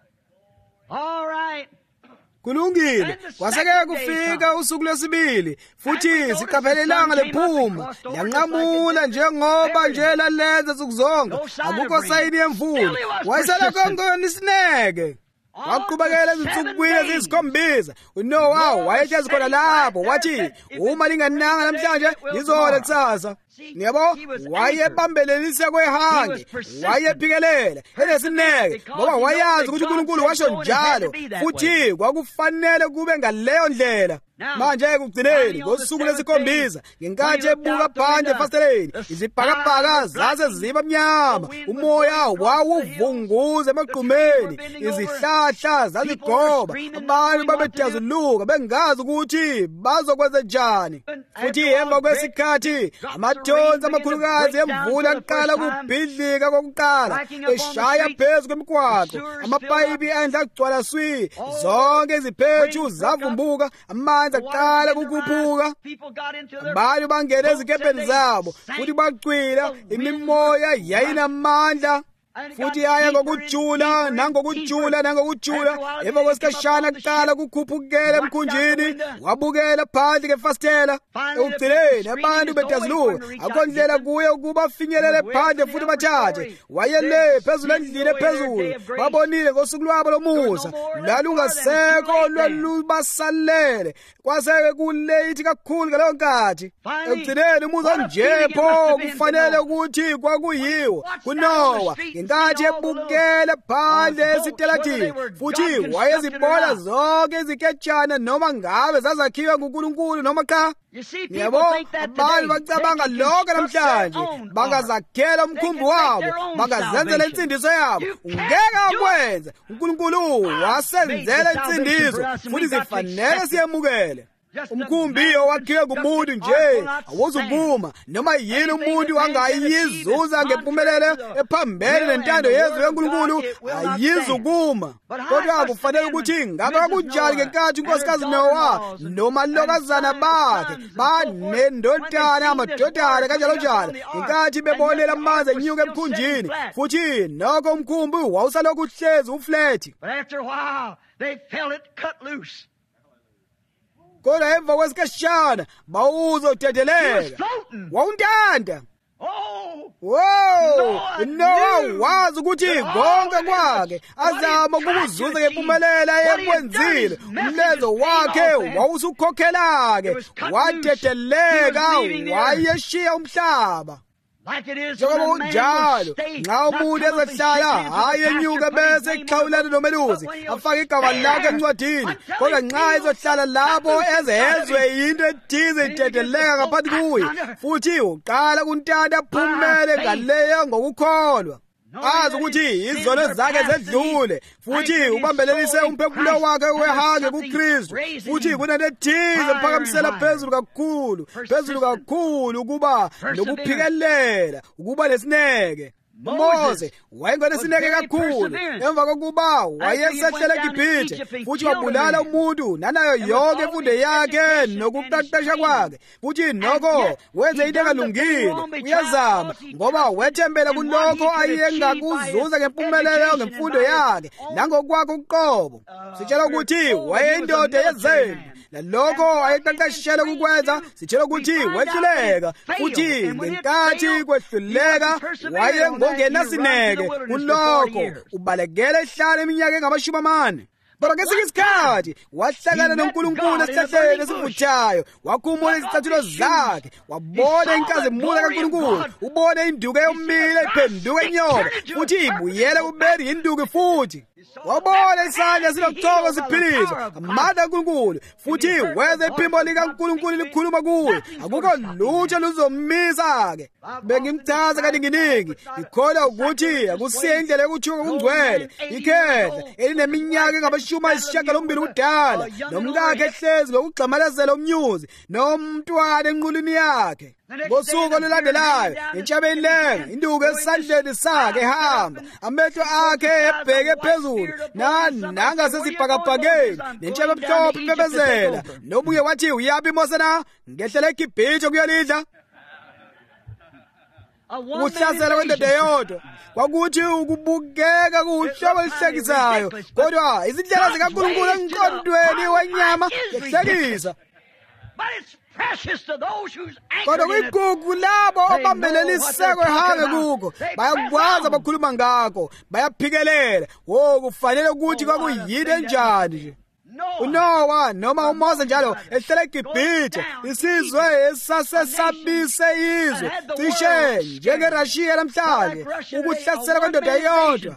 Kulungile, kwaseke kufika usuku lwesibili, futhi siqaphele ilanga liphuma, yanqamula njengoba nje lalenza nsuku zonke, akukho sayini yemvula. Wayesala kongoni isineke. Waqhubekela izinsukwini eziyisikhombisa. uNowa wayehlezi khona lapho, wathi uma lingananga namhlanje lizola kusasa. Yebo, wayebambelelise kwehange, wayephikelela enesineke, ngoba wayazi ukuthi uNkulunkulu washo njalo, futhi kwakufanele kube ngaleyo ndlela. Manje ekugcineni ngosuku lesikhombisa, ngenkathi ebuka phandle efasteleni, izibhakabhaka zase ziba mnyama, umoya wawuvunguza emagqumeni, izihlahla zazigoba, abantu babedazuluka bengazi ukuthi bazokwenza njani. Futhi emva kwesikhathi amathonsi amakhulukazi emvula aqala ukubhidlika kokuqala, eshaya phezu kwemigwaqo, amapayipi endle agcwala swi, zonke iziphethu zavumbuka, amanzi aqala ukukhuphuka. Abantu bangena ezikepeni zabo futhi bacwila, imimoya yayinamandla. futhi aya ngokujula nangokujula nangokujula. Emva kwesikhashana kuqala kukhuphukela emkhunjini, wabukela phandle ngefastela. Ekugcineni abantu betazuluka, akho ndlela kuye ukuba afinyelele phandle futhi bathathe. Wayele phezulu endlini ephezulu, babonile ngosuku lwabo lomusa lalungasekho lwalubasalele. Kwaseke kuleyithi kakhulu ngaleyo nkathi. Ekugcineni umuzi onjepho kufanele ukuthi kwakuyiwo kuNowa, ngenkathi ebukele phandle esitelatini, futhi wayezibona zonke iziketshana noma ngabe zazakhiwe nguNkulunkulu noma cha. Yebo, abantu bacabanga lokho namhlanje, bangazakhela umkhumbi wabo, bangazenzela insindiso yabo. Ungeke akwenze. uNkulunkulu wasenzela insindiso, futhi zifanele siyemukele. Umkhumbi owakhiwe ngumuntu nje awuzuvuma noma yini umuntu angayizuza ngempumelelo ephambene nentando yezwi yeNkulunkulu ayizukuma. Kodwa kufanele ukuthi ngabe kunjani ngenkathi unkosikazi Nowa nomalokazana bakhe banendodana amadodana kanjalo njalo, ngenkathi bebonela amanzi enyuka emkhunjini, futhi nokho umkhumbi wawusalokhu uhlezi uflethi. Kodwa emva kwesikhashana bawuza udedeleka, wawuntanda. Wow! Nowa wazi ukuthi konke kwakhe azama ukuzuza ngempumelelo ayekwenzile. Umlenze wakhe wawusukhokhelake, wadedeleka, wayeshiya umhlaba. Njengoba kunjalo, nxa umuntu ezohlala hayi enyuke bese ixhawulana nomelusi afake igama lakhe encwadini, kodwa nxa ezohlala lapho ezezwe yinto ethize idedeleka ngaphansi kuye, futhi uqala kuntanda aphumele ngaleyo ngokukholwa, azi ukuthi izono zakhe zedlule, futhi ubambelelise umphefumulo wakhe wehange kuKristu, futhi kunento ethize kuphakamisela phezulu kakhulu, phezulu kakhulu ukuba nokuphikelela, ukuba nesineke. uMose wayengonesineke kakhulu emva kokuba wayesehlela eGibhithe, futhi wabulala umuntu nanayo yonke imfundo yakhe nokuqeqesha kwakhe, futhi nokho wenze into engalungile. Uyazama ngoba wethembela kulokho ayengakuzuza ngempumelelo ngemfundo yakhe nangokwakhe uqobo. Sitshela ukuthi wayeyindoda yezempi, lalokho ayeqeqeshela ukukwenza. Sitshela ukuthi wehluleka, futhi ngenkathi kwehluleka wayengongenasineke kulokho, ubalekela ehlala iminyaka engamashumi amane. Kodwa ngesinye isikhathi wahlangana noNkulunkulu esihlahleni esivuthayo, wakhumula izicathulo zakhe, wabona inkazimulo kaNkulunkulu, ubone induku eyomile iphenduka inyoka, futhi ibuyele kubeni induku futhi. Wabona isandla silokuthoko siphilisa amandla kaNkulunkulu, futhi weza iphimbo likaNkulunkulu likhuluma kuye. Akukho lutho luzomisa-ke. Bengimchaza kaninginingi, ngikholwa ukuthi akusiye indlela yokuthuka kungcwele. Ikhehla elineminyaka engamashumi ayisishiyagalombili ubudala, nomkakhe ehlezi ngokugxamalazela umnyuzi nomntwana enqulwini yakhe. Ngosuku olulandelayo entshebeni lenga, induku esandleni sakhe ehamba, amehlo akhe ebheke phezulu nangasesibhakabhakeni, nentshebe emhlophe imemezela. Nobuye wathi, uyaphi Mose na? Ngehlela eGibhithe kuyolidla. Ukuhlasela kwendoda eyodwa kwakuthi ukubukeka kuhlobo olihlekisayo, kodwa izindlela zikaNkulunkulu emqondweni wenyama zihlekisa. Kodwa kuyigugu labo abambeleliseko ehange kuko, bayakwazi abakhuluma ngakho, bayaphikelela. Wo, kufanele ukuthi kwakuyinto enjani nje. uNowa noma uMose njalo ehlele eGibhithe, isizwe esasesabise izwe cishe njengeRussia namhlanje, ukuhlasela kwendoda eyodwa.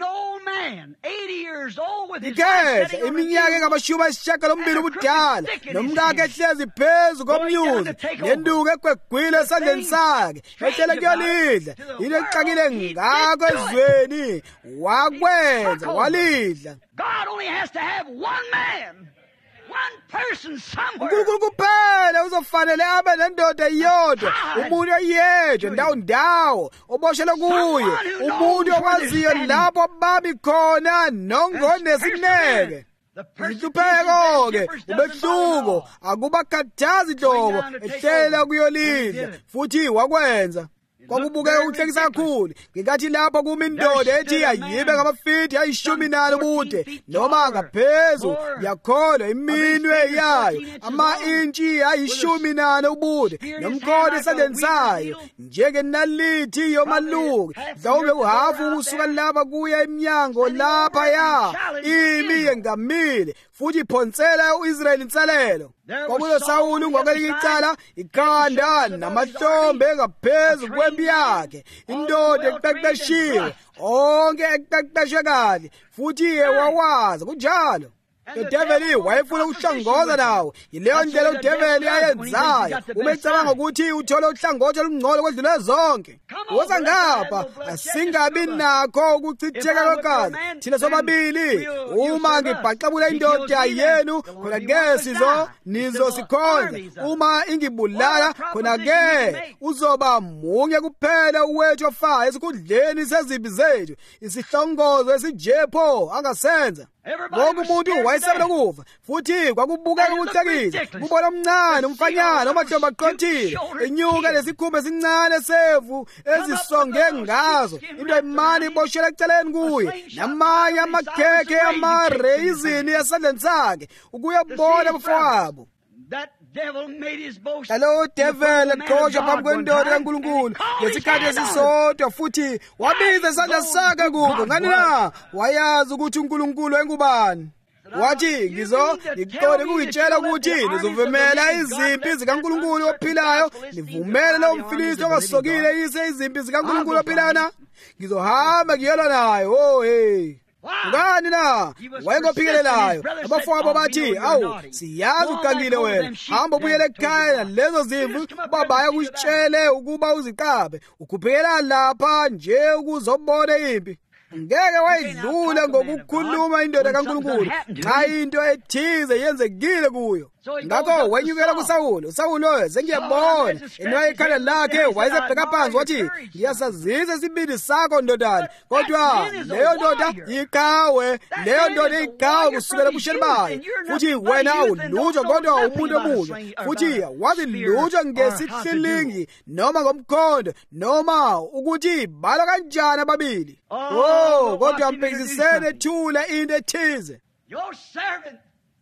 Ikhehla iminyaka engamashumi ayisishiyagalombili ubudala, nomkakhe ehlezi phezu komnyuzi, nenduku egwegwile esandleni sakhe, ehlele kuyolidla. Into exakile ngakho ezweni wakwenza walidla. uNkulunkulu kuphela uzofanele abe nendoda iyodwa, umuntu oyedwa ndawo ndawo oboshelwe kuye, umuntu okwaziyo lapho babi khona nongonesineke. Inhlupheko-ke, umehluko akubakhathazi nhlobo ehlela kuyolidla, futhi wakwenza. kwakubukeka ukuhlekisa kakhulu ngenkathi lapho kuma indoda ethi ayibe ngamafithi ayishumi nane ubude noma ngaphezu yakholwa iminwe yayo ama-intshi ayishumi nane ubude nomkhono esandleni sayo njengenalithi yomaluki mhlawumbe uhafu ukusuka lapha kuya emnyango laphaya imi yengamile futhi iphonsela u-Israyeli insalelo. Kwakulo Sawuli ngokwelinye icala ikhanda namahlombe ngaphezu kwempi yakhe, indoda eqeqeshiwe, onke eqeqeshwe kahle futhi wawazi kunjalo. UDaveli wayefuna ukuhlangoza nawo, yileyo ndlela uDaveli ayenzayo. Uma ecabanga ukuthi uthola uhlangothi olungcolo kwedlule zonke, woza ngapha asingabi nakho ukuchitheka kwegazi. Thina sobabili uma ngibhaqabula indoda yenu, khona-ke sizo nizosikhonza. Uma ingibulala, khona-ke uzoba munye kuphela uwethu ofayo esikhundleni sezimpi zethu. Isihlongozo esijepho angasenza. Wonke umuntu wayesabela ukufa futhi kwakubukeka ukuhlekisa. Kubona omncane umfanyana amahlombe aqothile enyuka lesikhumba esincane sevu ezisonge ngazo, into imani iboshela eceleni kuye namanye amakhekhe amareyizini esandleni sakhe ukuyobona abafowabo. Hello devil eqhosha phambi kwendoda kaNkulunkulu ngesikhathi esisodwa futhi wabiza isandla sakhe kubo. Ngani na wayazi ukuthi uNkulunkulu wayengubani. Wathi ngizo ngiqonde ukuyitshela ukuthi nizovumela izimpi zikaNkulunkulu ophilayo, nivumele lo mfilisti ongasokile yise izimpi zikaNkulunkulu ophilayo na. Ngizohamba ngiyolwa naye. Oh hey, ngani na wayengophikelelayo. Abafowabo bathi, awu siyazi ugangile wena, hamba ubuyele ekhaya lezo zimvu babaya kutshele ukuba uziqaphe, ukhuphekela lapha nje ukuzobona impi. Ngeke wayidlula ngokukhuluma indoda kaNkulunkulu nxa into ethize yenzekile kuyo. Ngakho wenyukela kuSawuli. uSawuli oyo sengiyabona enwaye ikhanda lakhe, wayesebheka phansi wathi, ngiyasazisa isibindi sakho ndodana, kodwa leyo ndoda yikawe, leyo ndoda ikawe kusukela ebusheni bayo, futhi wena awulutho kodwa umuntu omusha, futhi wazi lutho ngesihlilingi noma ngomkhondo noma ukuthi balo kanjani ababili. Oh, kodwa mpikisisene ethula into ethize. Your servant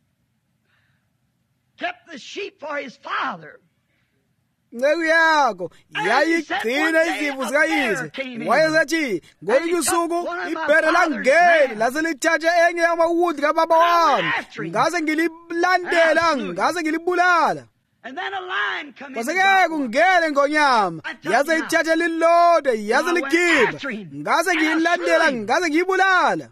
kept the sheep for his father. Nceku yakho yayigcina izimvu zikayise. Wayesethi ngolunye usuku ibhere langeni lase lithatha enye yamawundlu kababa wami, ngase ngililandela, ngase ngilibulala. Kwaseke kungene ngonyama yaze ithathe lilode yaze likhipha, ngase ngiyilandela, ngase ngiyibulala.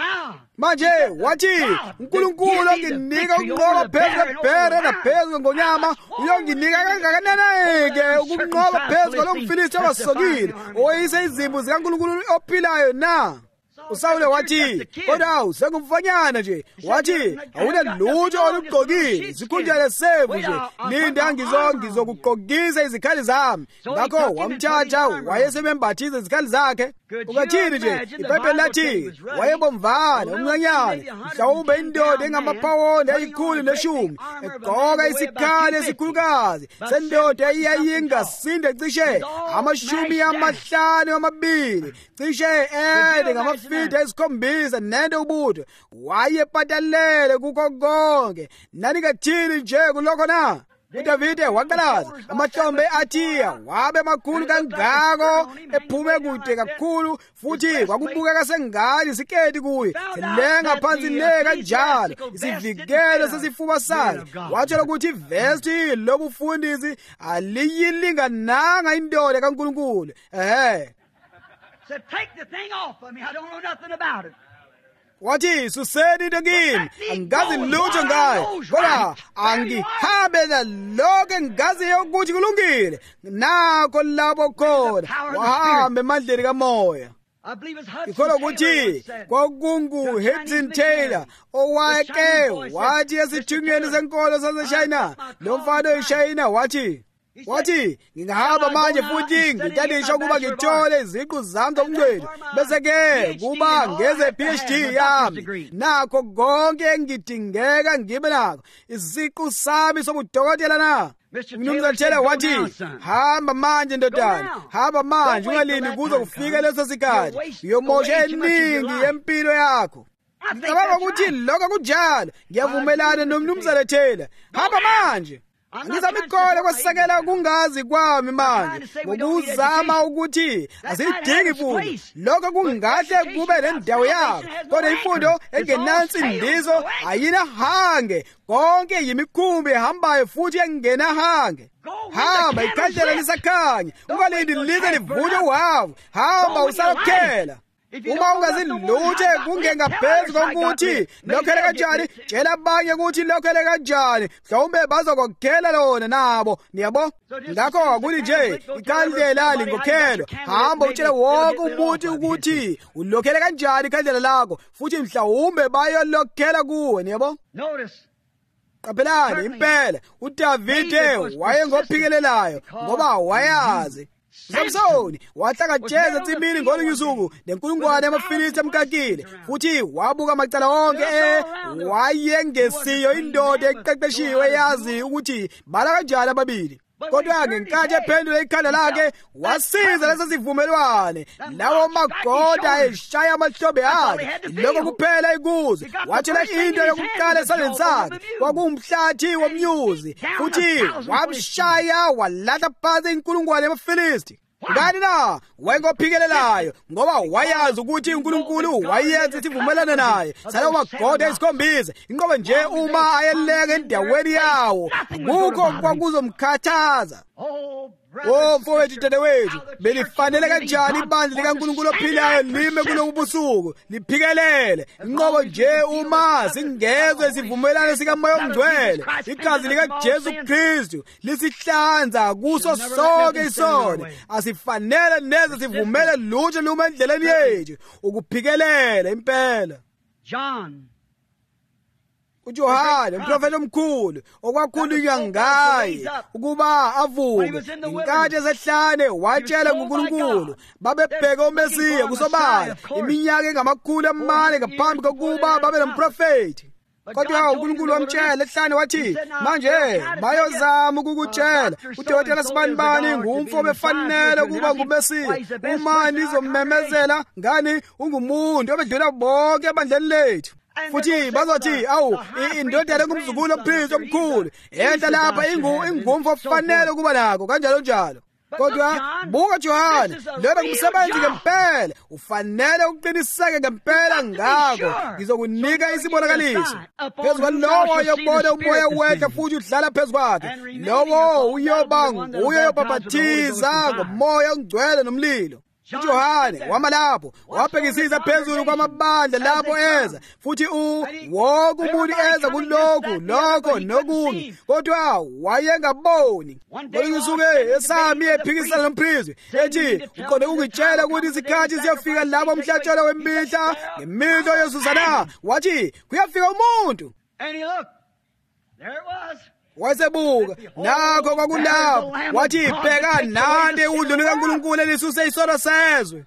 Manje wathi uNkulunkulu onginika ukunqoba phezu kwebhere naphezu ngonyama, uyonginika kangakanani-ke ukunqoba phezu kwalo mfilisti ongasokile oweyise izimvu zikaNkulunkulu ophilayo na? uSawule wathi, kodwa usengumfanyana nje. Wathi awunalutho olugqokile, sikhunjane sevu nje, linda ngizokugqokisa izikhali zami. Ngakho wamthatha, wayesemembathisa izikhali zakhe. Ungathini nje, iBhayibheli lathi wayebomvana umncanyana, mhlawumbe indoda engamapawonda ayikhulu neshumi, egqoka isikhali esikhulukazi sendoda eyayingasinde cishe amashumi amahlanu amabili, cishe ende ngamafithi ayisikhombisa nento ubude. Wayepatalele kukho konke. Nanikathini nje kulokho na? uDavide waqalaza, amahlombe athiya wabe makhulu kangako, ephume kude kakhulu, futhi kwakubukeka sengani isiketi kuye, silenga phansi le kanjalo, isivikelo sesifuba sakhe. Watshelwa ukuthi ivesti lobufundisi aliyilingananga indoda kaNkulunkulu. Ehe, said, take the thing off of me. I don't know nothing about it. wathi suseni into kimi, angazi lutho ngayo, kodwa angihambe nalokho engaziyo ukuthi kulungile. Nakho lapho khona wahambe emandleni kamoya. Ikholwa ukuthi kwakungu-Hudson Taylor owake wathi esithunyweni senkolo saseShayina. Lo mfana oyiShayina wathi wathi ngingahamba manje futhi ngitanisha ukuba ngithole iziqu zami zomngcwele, bese-ke kuba ngeze P H D yami, nakho konke engidingeka ngibe nakho, iziqu sami sobudokotela na. umnumzana Taylor wathi, hamba manje ndodana, hamba manje, ungalindi kuze kufike leso sikhathi, uyomosha eningi yempilo yakho. Ngicabanga ukuthi lokho kunjalo, ngiyavumelana nomnumzana Taylor. Hamba manje. Ngizama ikole kwesisekela kungazi kwami manje, ngokuzama ukuthi asidingi futhi. Lokho kungahle kube nendawo yakho, kodwa imfundo engenansindizo ayinahange. Konke yimikhumbi ehambayo futhi engenahange. Hamba ikhandlela lisakhanya, ungalindi lize livuke uhavu. Hamba usalokhela. Uma ungaziluthe kungengaphezu kokuthi lokhele kanjani, tshela abanye ukuthi lokhele kanjani, mhlawumbe bazokhokhela lona nabo, niyabo. Ngakho akuli nje ikhandlela linkokhelo. Hamba utshele wonke umuntu ukuthi ulokhele kanjani ikhandlela lakho, futhi mhlawumbe bayolokhela kuwe, niyabo. Qaphelani impela uDavide wayengophikelelayo ngoba wayazi. Samsoni wahlakajeza entsimini ngolunye usuku nenkulungwane yamaFilisti emkakile, futhi wabuka macala onke eh wayengesiyo indoda eqeqeshiwe yazi ukuthi bala kanjani ababili. Kodwa ngenkathi ephendula ikhanda lakhe wasiza leso sivumelwane, lawo magoda eshaya amahlobe akhe. Lokho kuphela ikuze watshela into yokuqala esandleni sakhe kwakuwumhlathi womnyuzi, futhi wamshaya walahla phansi inkulungwane yamaFilisti. Ngani na wayengophikelelayo ngoba wayazi ukuthi uNkulunkulu wayenza isivumelwano naye salowo magoda esikhombisa. Inqobe nje uma ayeleka endaweni yawo akukho kwakuzomkhathaza. Oh mfowethu, dadewethu, belifanele kanjani ibandla likaNkulunkulu ophilayo lime kulobu busuku liphikelele. Inqobo nje uma singezwe isivumelwano sikaMoya oNgcwele, igazi likaJesu Kristu lisihlanza kuso sonke isono. Asifanele neze sivumele lutho luma endleleni yethu ukuphikelela impela. John uJohane umprofeti omkhulu okwakhulunywa ngaye ukuba avuke inkathi esehlane watshela ngoNkulunkulu babebheka uMesiya kusobala iminyaka engamakhulu amane ngaphambi kokuba babe nomprofeti. Kodwa uNkulunkulu wamtshela ehlane wathi, manje bayozama ukukutshela uDokotela Sibanibani ngumfo obefanele ukuba nguMesiya. Uma nizomemezela ngani ungumuntu obedlula bonke ebandleni lethu. Futhi bazothi awu indodana engumzukulu ophristi omkhulu enta lapha ingumfo ofanele ukuba nako kanjalo njalo. Kodwa buka Johane, loba kumsebenzi ngempela ufanele uqiniseke ngempela ngakho. Ngizokunika isibonakaliso phezu kwalowo oyobona umoya wethu futhi udlala phezu kwakhe. Lowo uyoba nguye oyobhabhathiza ngomoya ongcwele nomlilo. uJohane wama lapho wabhekisisa phezulu kwamabandla lapho eza, futhi u wonke umuntu eza kulokhu lokho nokunye, kodwa wayengaboni. Ngosuku esami ephikisana nomphrizi ethi uqonde ukutshela ukuthi isikhathi siyafika lapho umhlatshelo wemihla ngemihlo yeSusana, wathi kuyafika umuntu. And he looked, there it was. Wasebuka nakho kwakulapho wathi bheka nande udlu likaNkulunkulu elisuse isono sezwe.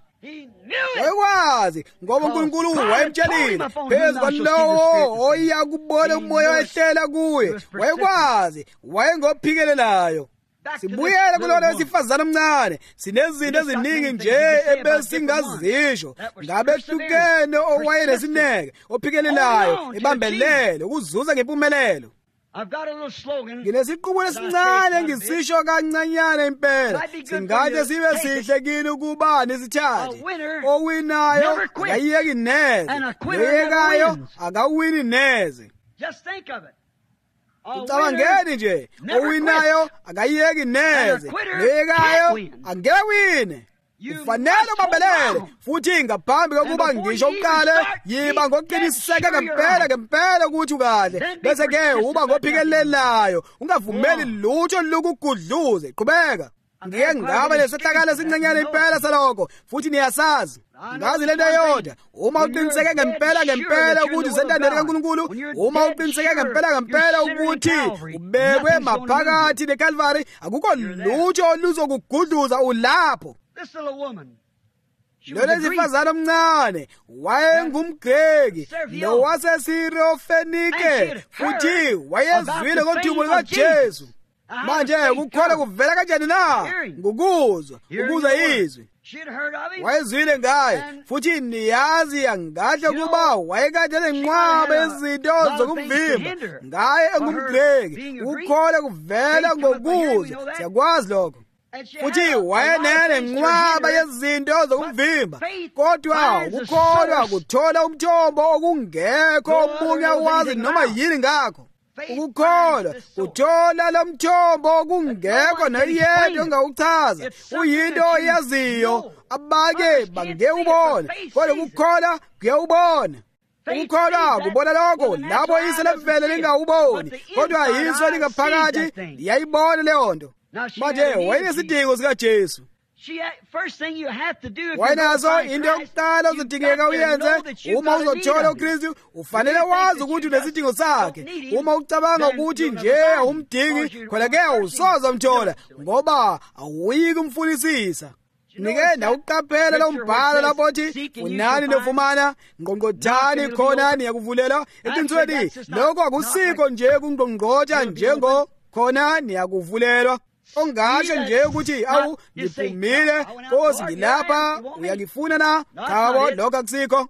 Wayekwazi ngoba uNkulunkulu wayemtshelile phezu kwalowo oya kubona umoya wehlela kuye. Wayekwazi wayengophikelelayo. Sibuyele kulona wesifazane omncane, sinezinto eziningi nje ebesingazisho ngabehlukene owayenesineke ophikelelayo ebambelele ukuzuza ngempumelelo. I've got a little slogan. Nginesiqubulo esincane engisisho kancanyana impela. Singathi sibe sihle kini ukuba nesithathe. Owinayo akayiyeki neze. Oyekayo akawini neze. Just think of it. Ucabangeni nje, owinayo akayiyeki neze. Oyekayo angewine. Ufanele ubambelele futhi ngaphambi kokuba ngisho uqale yiba ngokuqiniseka ngempela ngempela ukuthi ukahle, bese ke uba ngophikelelayo ungavumeli lutho lokugudluze. Qhubeka. Ngike ngaba lesehlakalo esincanyana impela saloko, futhi niyasazi ngazi lento yodwa, uma uqiniseke ngempela ngempela ukuthi usentandeni kaNkulunkulu, uma uqiniseke ngempela ngempela ukuthi ubekwe maphakathi neCalvary, akukho lutho oluzokugudluza ulapho. This little woman, lona sifazane omncane wayengumGreki nowasesirofenike futhi wayezwile ngodumo lukaJesu. manje ukukholwa kuvela kanjani na? Ngokuzwa, ukuzwa izwi. Wayezwile ngaye futhi niyazi yangahle kuba wayekade nenqwaba izinto zokumvimba ngaye engumGreki. Ukukholwa kuvela ngokuzwa, siyakwazi lokho. Futhi wayenele nqwaba yezinto zokumvimba, kodwa ukukholwa kuthola umthombo okungekho omunye wazi noma yini ngakho. Ukukholwa kuthola lo mthombo okungekho noyedwa ongawuchaza, uyinto oyaziyo abake bangewubona, kodwa ukukholwa kuyawubona. Ukukholwa kubona lokho lapho iso lemvelo lingawuboni, kodwa iso lingaphakathi liyayibona leyo nto. Manje wayenesidingo sikaJesu. Wayenazo into yokuqala ozodingeka uyenze uma uzothola uKristu. Ufanele wazi ukuthi unesidingo sakhe. Uma ucabanga ukuthi nje umdingi khona ke awusoze umthola ngoba awuyiki umfunisisa. Nike nawuqaphela lo mbhalo lapho uthi unani nofumana, ngqongqothani khona niyakuvulela. Eqinisweni lokho akusikho nje kungqongqotha njengo khona niyakuvulelwa. Ongasho nje ukuthi awu ngiphumile Nkosi ngilapha uyangifuna na? Khabo lokho akusikho.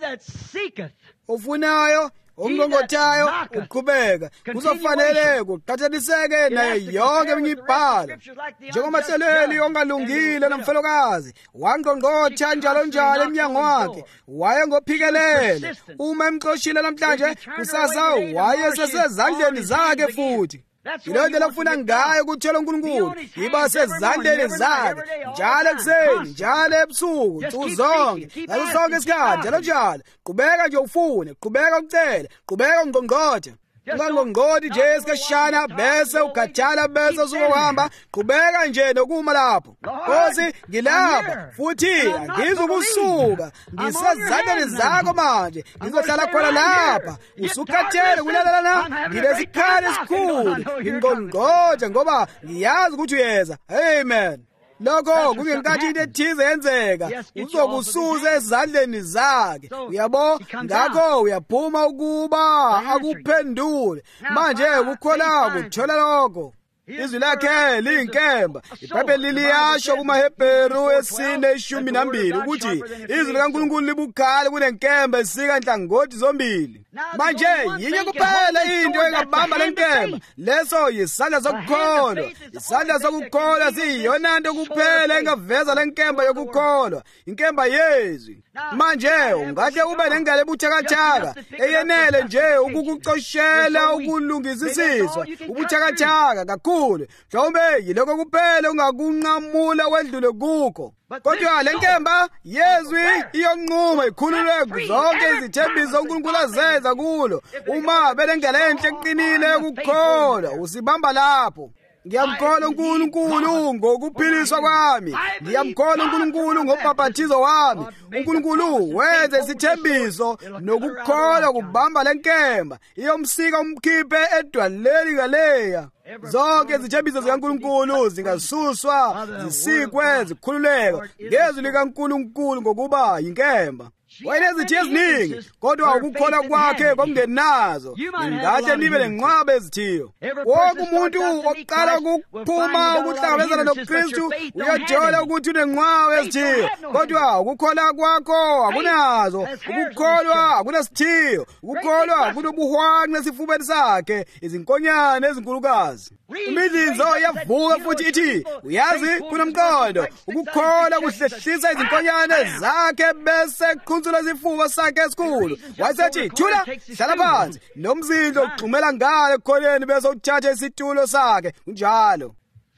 Ufunayo ongqongqothayo uqhubeka, kuzofanele kuqhathaniseke nayo yonke imibhalo. Njengomahleleli ongalungile nomfelokazi wangqongqotha njalo njalo emnyango wakhe, wayengophikelele. Uma emxoshile namhlanje, kusasa wayesesezandleni zakhe futhi. Yilo nto lofuna ngayo ukuthola uNkulunkulu, iba sezandleni zakhe njalo ekuseni, njalo ebusuku, nsuku zonke, ngaso sonke isikhathi, njalo njalo. Qhubeka nje ufune, qhubeka ucele, qhubeka ungqongqothe. Ungangqongqothi nje esikashana bese ukhathala bese usuhamba. Qhubeka nje nokuma lapho. Nkosi ngilapha futhi angizukusuka, ngisezandleni zakho manje, ngizohlala khona lapha. Usukhathele kulalela na? Nginesikhala esikhulu, ngingqongqothe ngoba ngiyazi ukuthi uyeza. Amen. Lokho kungenkathi into ethize yenzeka, uzokusuza ezandleni zakhe. Uyabo, ngakho uyaphuma ukuba akuphendule. Manje ukukholwa kuthola lokho. Izwi lakhe liyinkemba. iBhayibheli liyasho kumaHebheru esine ishumi nambili ukuthi izwi likaNkulunkulu libukhali kunenkemba esika nhlangothi zombili. Manje yinye kuphela into engabamba lenkemba, leso yisandla sokukholwa. Isandla sokukholwa siyiyona nto kuphela engaveza lenkemba yokukholwa, inkemba yezwi. Manje ungahle ube nengalo ebuthakathaka eyenele nje ukukucoshela ukulungisisiswa ubuthakathaka kakhulu. Mhlawumbe yiloko kuphela ungakunqamula wedlule kukho. Kodwa lenkemba yezwi iyonquma ikhululwe zonke izithembiso uNkulunkulu azenza kulo. Uma belengalo enhle eqinile yokukholwa, usibamba lapho. Ngiyamkholwa uNkulunkulu ngokuphiliswa kwami. Ngiyamkholwa uNkulunkulu ngobhaphathizo wami. uNkulunkulu wenze isithembiso nokukholwa kubamba lenkemba. Iyomsika umkhiphe edwaleni ngaleya. Zonke izithembiso zikaNkulunkulu zingasuswa, zisikwe, zikhululeke ngezwi likaNkulunkulu ngokuba yinkemba. Wayenezitho eziningi, kodwa ukukholwa kwakhe kwakungenazo. Ingahle nibe lenqwaba ezithiyo. Wonke umuntu oqala ukuphuma ukuhlangabezana noKristu uyathola ukuthi unenqwaba ezithiyo, kodwa ukukholwa kwakho akunazo. Ukukholwa akunasithiyo. Ukukholwa kunobuhwanqe esifubeni sakhe, izinkonyane ezinkulukazi. Imidlinzo iyavuka futhi ithi, uyazi kunomqondo. Ukukholwa kuhlehlisa izinkonyane zakhe bese kunzula izifuba sakhe esikhulu. Wayesethi, thula, hlala phansi. Nomzindlo uxhumela ngale ekukholeni bese uthatha isitulo sakhe. Kunjalo.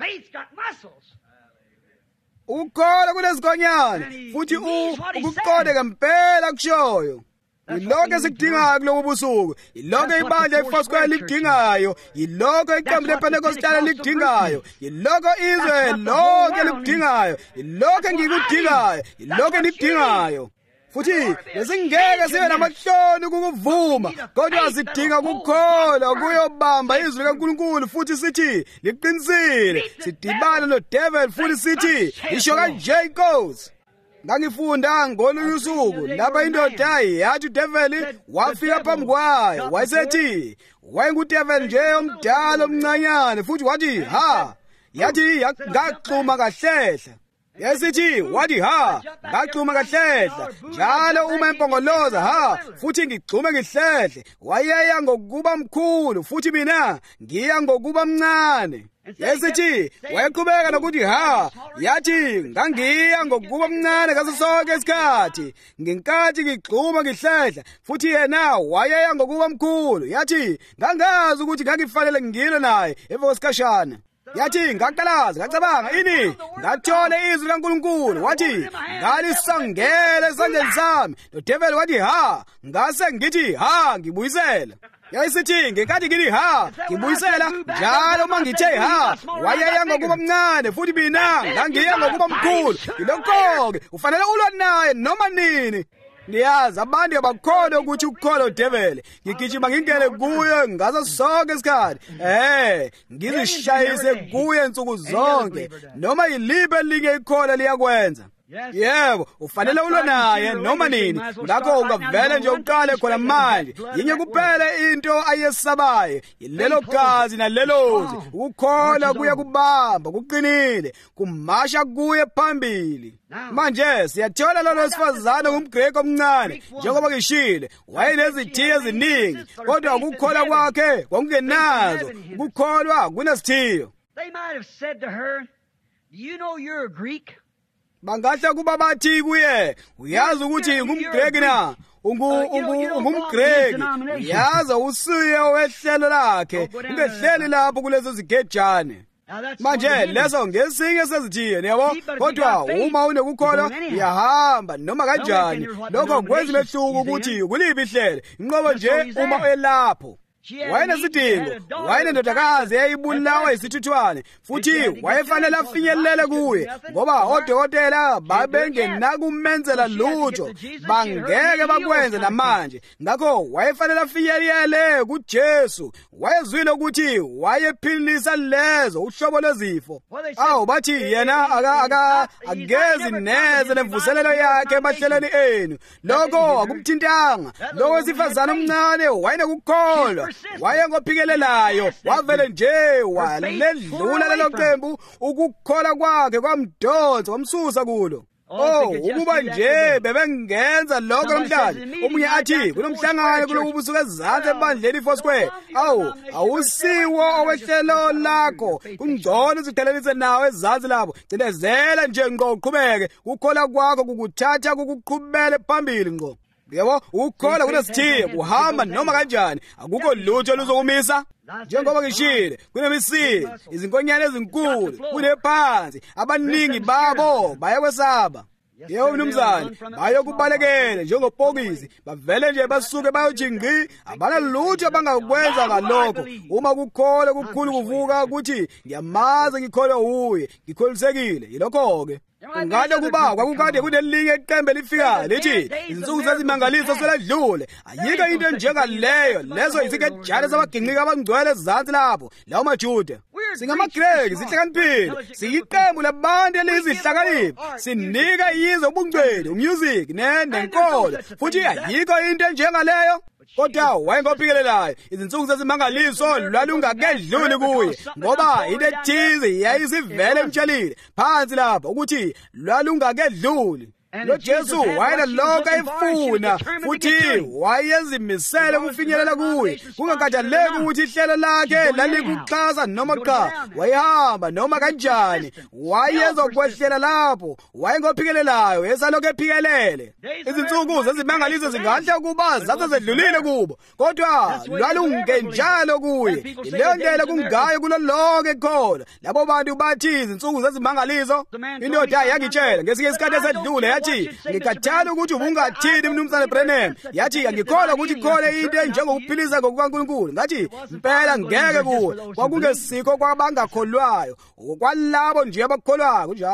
Ukukholwa kunezinkonyane futhi ukuqonda ngempela kushoyo. Yilokho esikudingayo kulobu busuku, yilokho ibandla iFoursquare likudingayo, yilokho iqembu lePentekostali likudingayo, yilokho izwe lonke likudingayo, yilokho ngikudingayo, yilokho nikudingayo. Futhi lesingeke sibe namahloni ukuvuma, kodwa sidinga ukukholwa ukuyobamba izwi likaNkulunkulu futhi sithi liqinisile. Sidibana noDavid futhi sithi lisho kanje inkosi. ngangifunda ngolunye usuku lapha indoda yathi udeveli wafika phambi kwayo wayesethi wayengudeveli nje omdala omncanyane futhi wathi ha yathi ngaxhuma kahlehla yesithi wathi ha ngaxhuma kahlehla njalo uma impongoloza ha futhi ngigxume ngihlehle wayeya ngokuba mkhulu futhi mina ngiya ngokuba mncane yesithi wayeqhubeka nokuthi ha yathi ngangiya ngokuba mncane ngaso sonke isikhathi ngenkathi ngigxuma ngihlehla futhi yena wayeya ngokuba mkhulu yathi ngangazi ukuthi ngangifanele ngilo naye emva kwesikhashana yathi ngaqalaza ngacabanga ini ngathole izwi laNkulunkulu wathi ngalisangele esandleni sami nodeveli wathi ha ngase ngithi ha ngibuyisela yayisithi ngenkathi ngithi ha ngibuyisela njalo uma ngithe ha wayeya ngokuba mncane futhi mina ngangiya ngokuba mkhulu yilokho-ke ufanele ulwa naye noma nini niyazi abantu abakhona ukuthi ukukholwa udeveli ngigijima ngingene kuye ngaso sonke isikhathi eh ngizishayise kuye insuku zonke noma yiliphi elinye ikhola liyakwenza yebo ufanele ulwe naye noma nini ngakho ungavele nje uqale khona manje yinye kuphela into ayesabaye yilelo gazi nalelozi ukukholwa kuya kubamba kuqinile kumasha kuye phambili manje siyathola lo wesifazane umGreki omncane njengoba ngishilo wayenezithiyo eziningi kodwa ukukholwa kwakhe kwakungenazo ukukholwa kunesithiyo. They might have said to her, "Do you know you're a Greek?" bangahle kuba bathi kuye uyazi ukuthi ngumGreki na ungumGreki uyazi usuye wehlelo lakhe ungehleli lapho kulezo zigejane manje leso ngesinye sezithiyo yabo kodwa uma unokukholwa uyahamba noma kanjani lokho kwenza umehluko ukuthi kuliphi ihlelo inqobo nje uma elapho wayenesidingo wayenendodakazi eyayibulawa yisithuthwane futhi wayefanele afinyelele kuye ngoba odokotela babengenakumenzela lutho bangeke bakwenze namanje ngakho wayefanele afinyelele kuJesu wayezwile ukuthi wayephilisa lezo uhlobo lwezifo awu bathi yena aka agezi neze lemvuselelo yakhe emahlelweni enu lokho akumthintanga lo wesifazane omncane wayenokukholwa wayengophikelelayo wavele nje waledlula lelo qembu ukukholwa kwakhe kwamdonsa wamsusa kulo. Oh ukuba nje bebengenza lokho namhlanje omunye athi kunomhlangano kulokubusuka ezantsi ebandleni Foursquare awu awusiwo owehlelo lakho kungcono sidelanise nawe ezantsi lapho cindezela nje ngqo uqhubeke ukukholwa kwakho kukuthatha kukuqhubele phambili ngqo yebo ukukholwa kunesithiyo kuhamba noma kanjani akukho lutho oluzokumisa njengoba ngishilo kunemisili izinkonyane ezinkulu kunephansi abaningi babo bayakwesaba yebo mnumzane bayokubalekela njengobhokisi bavele nje basuke bayojingi abana lutho bangakwenza ngalokho uma kukholwa kukhulu kuvuka ukuthi ngiyamaza ngikholwa uye ngikholisekile yilokho-ke ungade kuba kwakukade kunelinye iqembe lifika lithi izinsuku zezimangaliso seledlule ayike into njengaleyo lezo izikejane zabaginqika abangcwele ezantsi lapho lawo maJuda singamaGreki sihlakaniphile siyiqembu labantu eliyizihlakaniphi sinika izwe ubungcwele umusic nenkolo futhi ayikho into njengaleyo kodwa wayengophikelelayo izinsuku zezimangaliso lwalungakedluli kuye ngoba into ethize yayisivele emtshelile phansi lapha ukuthi lwalungakedluli loJesu wayelokho efuna futhi wayezimisele ukufinyelela kuye kungakhathaleki ukuthi ihlelo lakhe lalikuxhasa noma cha wayehamba noma kanjani wayezokwehlela lapho wayengophikelelayo esalokho ephikelele izinsuku zezimangaliso zingahle ukuba zaze zedlulile kubo kodwa lwalungenjalo kuye leyo ndlela kungayo kulo lonke khona labo bantu bathi izinsuku zezimangaliso indoda yangitshela ngesinye isikhathi esedlule yathi ngikathala ukuthi ubungathini mnumzane Branham yathi angikholwa ukuthi khole into enjengokuphilisa ngokukaNkulunkulu ngathi impela ngeke kuwe kwakungesikho kwabangakholwayo okwalabo nje abakholwayo kunjalo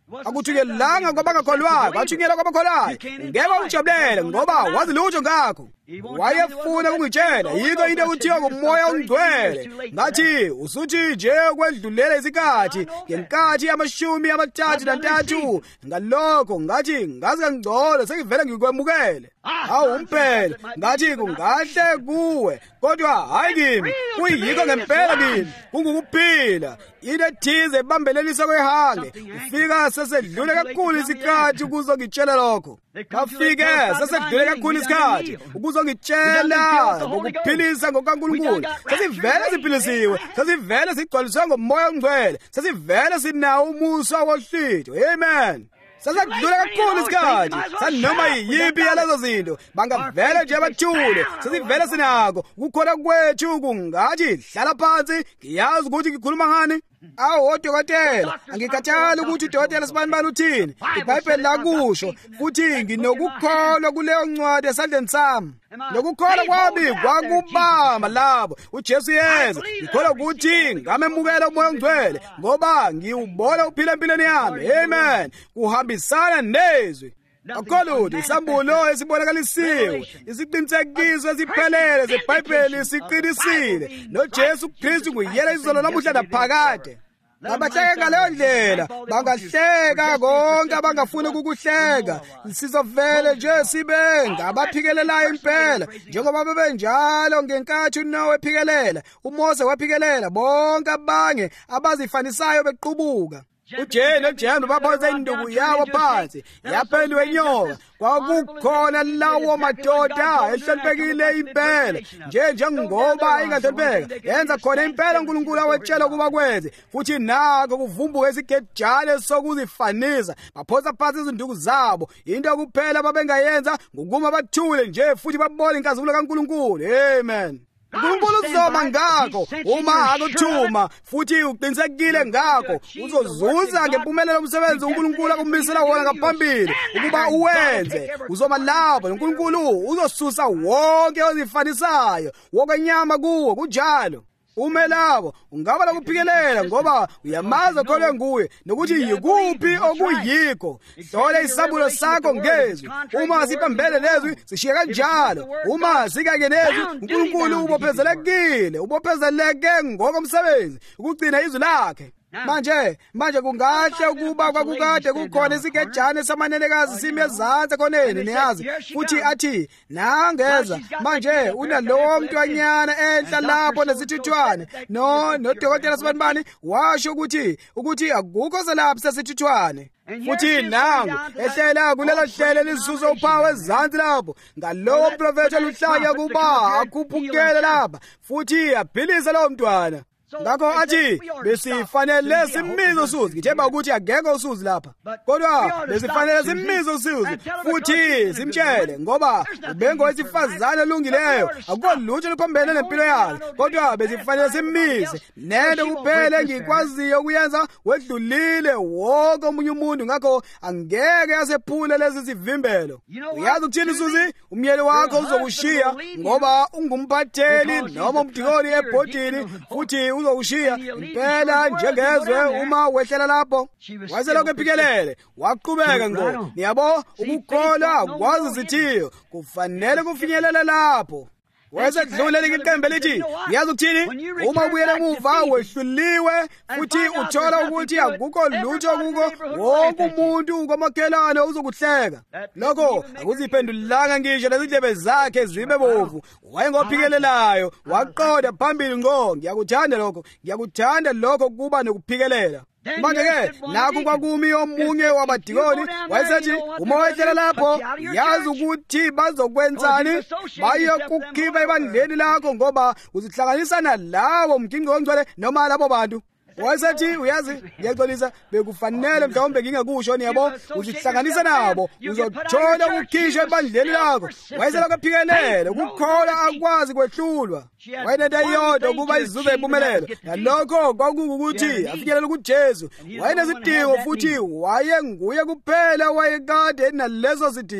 akuthunyelanga kwabangakholwayo, kwathunyelwa kwabakholwayo. Ngeke ujabulele ngoba wazi lutho ngakho. Wayefuna ukungitshela yiko into ekuthiwa ngumoya ongcwele. Ngathi usuthi nje kwedlulela isikhathi ngenkathi yamashumi amathathu nantathu. Ngalokho ngathi ngazi kangcono sengivele ngikwemukele. Hawu umphela ngathi kungahle kuwe kodwa hayi kimi, kuyiko ngempela kimi, kungukuphila. Into ethize ebambelelisa kwehange. Ufika sesedlule kakhulu isikhathi ukuze ngitshele lokho. Bafike sesedlule kakhulu isikhathi ukuze ngitshela ngokuphilisa ngokaNkulunkulu. Sesivele siphilisiwe, sesivele sigcwaliswe ngomoya ongcwele, sesivele sinawo umusa wohlitho. Amen. Sesedlule kakhulu isikhathi sanoma yiphi yalezo zinto bangavele nje bathule. Sesivele sinako ukukhona kwethu kungathi hlala phansi ngiyazi ukuthi ngikhuluma ngani. Awu odokotela, angikhathali ukuthi udokotela sibanibani uthini. iBhayibheli lakusho futhi nginokukholwa kuleyo ncwadi esandleni sami. Lokukholwa kwami kwakubamba labo uJesu yeza. Ngikholwa ukuthi ngamemukela umoya ongcwele ngoba ngiwubona uphila empilweni yami. Amen. Kuhambisana nezwi. Akholudi isambulo esibonakalisiwe, isiqinisekiso esiphelele seBhayibheli siqinisile. noJesu Kristu nguyena izolo namuhla naphakade. Abahleka ngaleyo ndlela bangahleka konke abangafuni ukukuhleka. Sizovele nje sibe ngabaphikelelayo impela njengoba bebenjalo ngenkathi uNoah ephikelela, uMose waphikelela, bonke abanye abazifanisayo bequbuka. uJane noJambe baphonsa induku yabo phansi, yaphendulwa inyoka. Kwakukhona lawo madoda ehloniphekile impela, nje njengoba ingahlonipheka yenza khona impela uNkulunkulu awetshela ukuba kwenze. Futhi nako kuvumbuka isigejane sokuzifanisa, baphonsa phansi izinduku zabo. Into yokuphela babengayenza ngokuma bathule nje futhi babone inkazimulo kaNkulunkulu. Amen. uNkulunkulu uzoma ngakho uma akuthuma futhi uqinisekile ngakho uzozuza ngempumelelo umsebenzi uNkulunkulu akumisela wona ngaphambili ukuba uwenze. Uzoma lapho uNkulunkulu uzosusa wonke ozifanisayo wokwenyama kuwo kunjalo. Ume labo ungaba lokuphikelela ngoba uyamaza kholwe nguye nokuthi yikuphi okuyikho. Hlola isabulo sakho ngezwi. Uma sipambele nezwi sishiye kanjalo. Uma sikake nezwi uNkulunkulu ubophezelekile, ubophezeleke ngokomsebenzi ukugcina izwi lakhe. Manje manje kungahle ukuba kwakukade kukhona isigejane samanenekazi sime ezantsi koneni niyazi futhi athi nangeza manje unalowo mntwanyana enhla lapho nesithuthwane no nodokotela sibanibani washo ukuthi ukuthi akukho selapho sesithuthwane. Futhi nangu ehlela kulelo hlelo lisusa uphawu ezantsi lapho ngalowo mprofeti oluhlanya kuba akhuphukele lapha futhi aphilise lowo mntwana. Ngakho athi besifanele simize usuzi. Ngithemba ukuthi akekho usuzi lapha, kodwa besifanele simize usuzi futhi simtshele ngoba ubengowesifazane olungileyo, akukho lutho luphambene nempilo yakhe, kodwa besifanele simize. Nento kuphela engikwaziyo ukuyenza wedlulile wonke omunye umuntu, ngakho angeke asephule lezi zivimbelo. Uyazi ukuthini usuzi? Umyeni wakho uzokushiya ngoba ungumphatheli noma umdikoni ebhodini futhi uzokushiya impela njengezwe uma wehlela lapho. Wayeselokhu ephikelele waqhubeka ngo niyabo ukukholwa kwazi zithiyo kufanele kufinyelele lapho. Wayesedlulela iqembe lithi yazi ukuthini? Uma ubuyela emuva wehluliwe futhi uthola ukuthi akukho lutho kuko, wonke umuntu komakhelane uzokuhleka. Lokho akuziphendulanga ngisho nezindlebe zakhe zibe bovu. Wayengophikelelayo waqoda phambili ngo ngiyakuthanda lokho, ngiyakuthanda lokho kuba nokuphikelela. Manje-ke nakho kwakumi omunye wabadikoni wayesethi uma wehlela lapho yazi ukuthi bazokwenzani, bayokukhipha ebandleni lakho ngoba uzihlanganisa nalawo mginqo ongcwele noma labo bantu. Wayesethi uyazi ngiyaxolisa bekufanele mhlawumbe ngingakusho niyabo uzihlanganisa nabo uzothola ukukhishwa ebandleni lakho. Wayeselokhu ephikelele ukukholwa akwazi kwehlulwa. Wayenento eyodwa ukuba izuze impumelelo, nalokho kwakungukuthi afinyelele kuJesu. Wayenezidingo futhi wayenguye kuphela wayekade nalezo zidingo.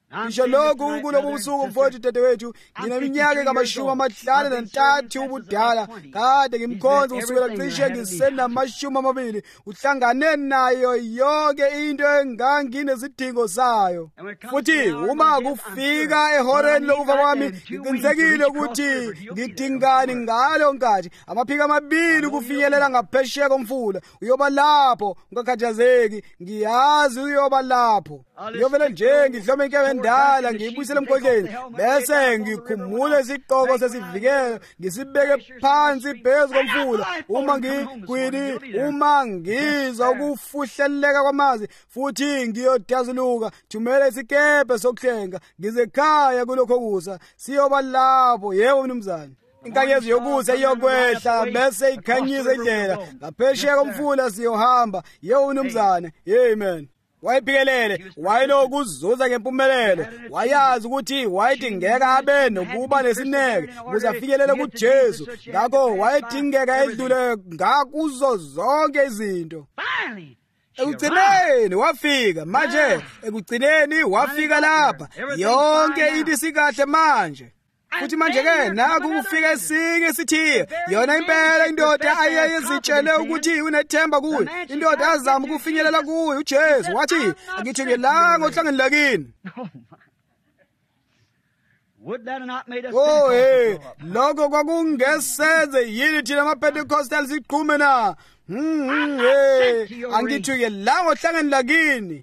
ngisho lokhu kulobu busuku mfowethu dadewethu ngineminyaka engamashumi amahlanu nantathu ubudala kade ngimkhonza kusukela cishe ngisenamashumi amabili uhlangane nayo yonke into enganginezidingo zayo futhi uma kufika ehoreni lokufa kwami ngiqinisekile ukuthi ngidingani ngalo nkathi amaphiko amabili kufinyelela ngaphesheya komfula uyoba lapho ungakhathazeki ngiyazi uyoba lapho uyovela nje ngihlome inkewe endala ngiyibuyisele emgodleni bese ngikhumule isiqoko sesivikelo ngisibeke phansi phezu komfula uma ngikwini uma ngizwa ukufuhleleka kwamazi futhi ngiyodazuluka thumela isikebhe sokuhlenga ngizekhaya kulokho kusa siyoba lapho yebo mnumzane inkanyezi yokusa iyokwehla bese ikhanyisa indlela ngaphesheya komfula siyohamba yebo mnumzane amen wayephikelele wayelokuzuza ngempumelelo wayazi ukuthi wayedingeka abe nokuba nesineke ukuze afikelele kuJesu ngakho wayedingeka edlule ngakuzo zonke izinto ekugcineni wafika manje ekugcineni wafika lapha yonke into isikahle manje futhi manje-ke naku kufika esinye isithiyo yona impela indoda ayeyezitshele ukuthi unethemba kuye indoda azama ukufinyelela kuye uJesu wathi angithi ngelanga ohlangene lakini oh hey lokho kwakungesenze yini thina ama-Pentecostals siqhume na angithi ngelanga ohlangene lakini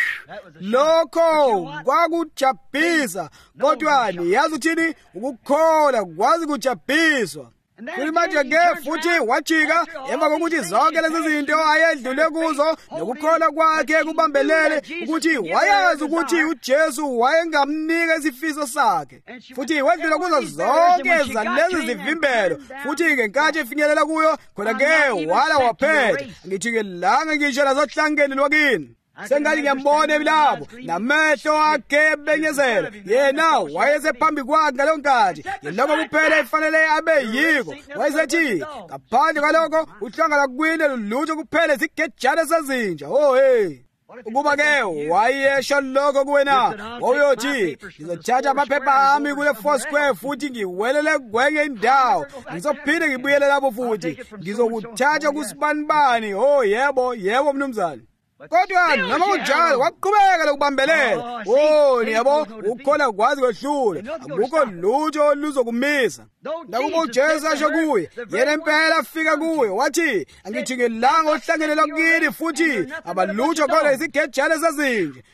lokho kwakujabhisa kodwa niyazi uthini ukukholwa kwazi kujabhiswa futhi manje-ke futhi wajika emva kokuthi zonke lezi zinto ayedlule kuzo nokukholwa kwakhe kubambelele ukuthi wayazi ukuthi uJesu wayengamnika isifiso sakhe futhi wedlula kuzo zonke zalezi zivimbelo futhi ngenkathi efinyelela kuyo khona-ke wala waphetha ngithi-ke langa ngisho nazohlangene lwakini sengathi ngiyambona ebilapho namehlo akhe benyezela yena wayesephambi kwakhe ngaleyo nkathi yilokho kuphela efanele abe yiko wayesethi ngaphandle kwalokho uhlangana kwini lulutho kuphela isigejana sezinja oh hey ukuba-ke wayesho lokho kuwena wawuyothi ngizothatha amaphepha ami kule Foursquare futhi ngiwelele kwenye indawo ngizophinde ngibuyele lapho futhi ngizokuthatha kusibanibani oh yebo yebo mnumzane kodwa noma kunjalo waqhubeka lokubambelela oh niyabo ukukholwa kwazi kwehlule akukho lutho oluzokumisa nakuba uJesu asho kuye yena impela afika kuye wathi angithi ngelanga ohlangene lakini futhi abalutho khona isigejana sezinje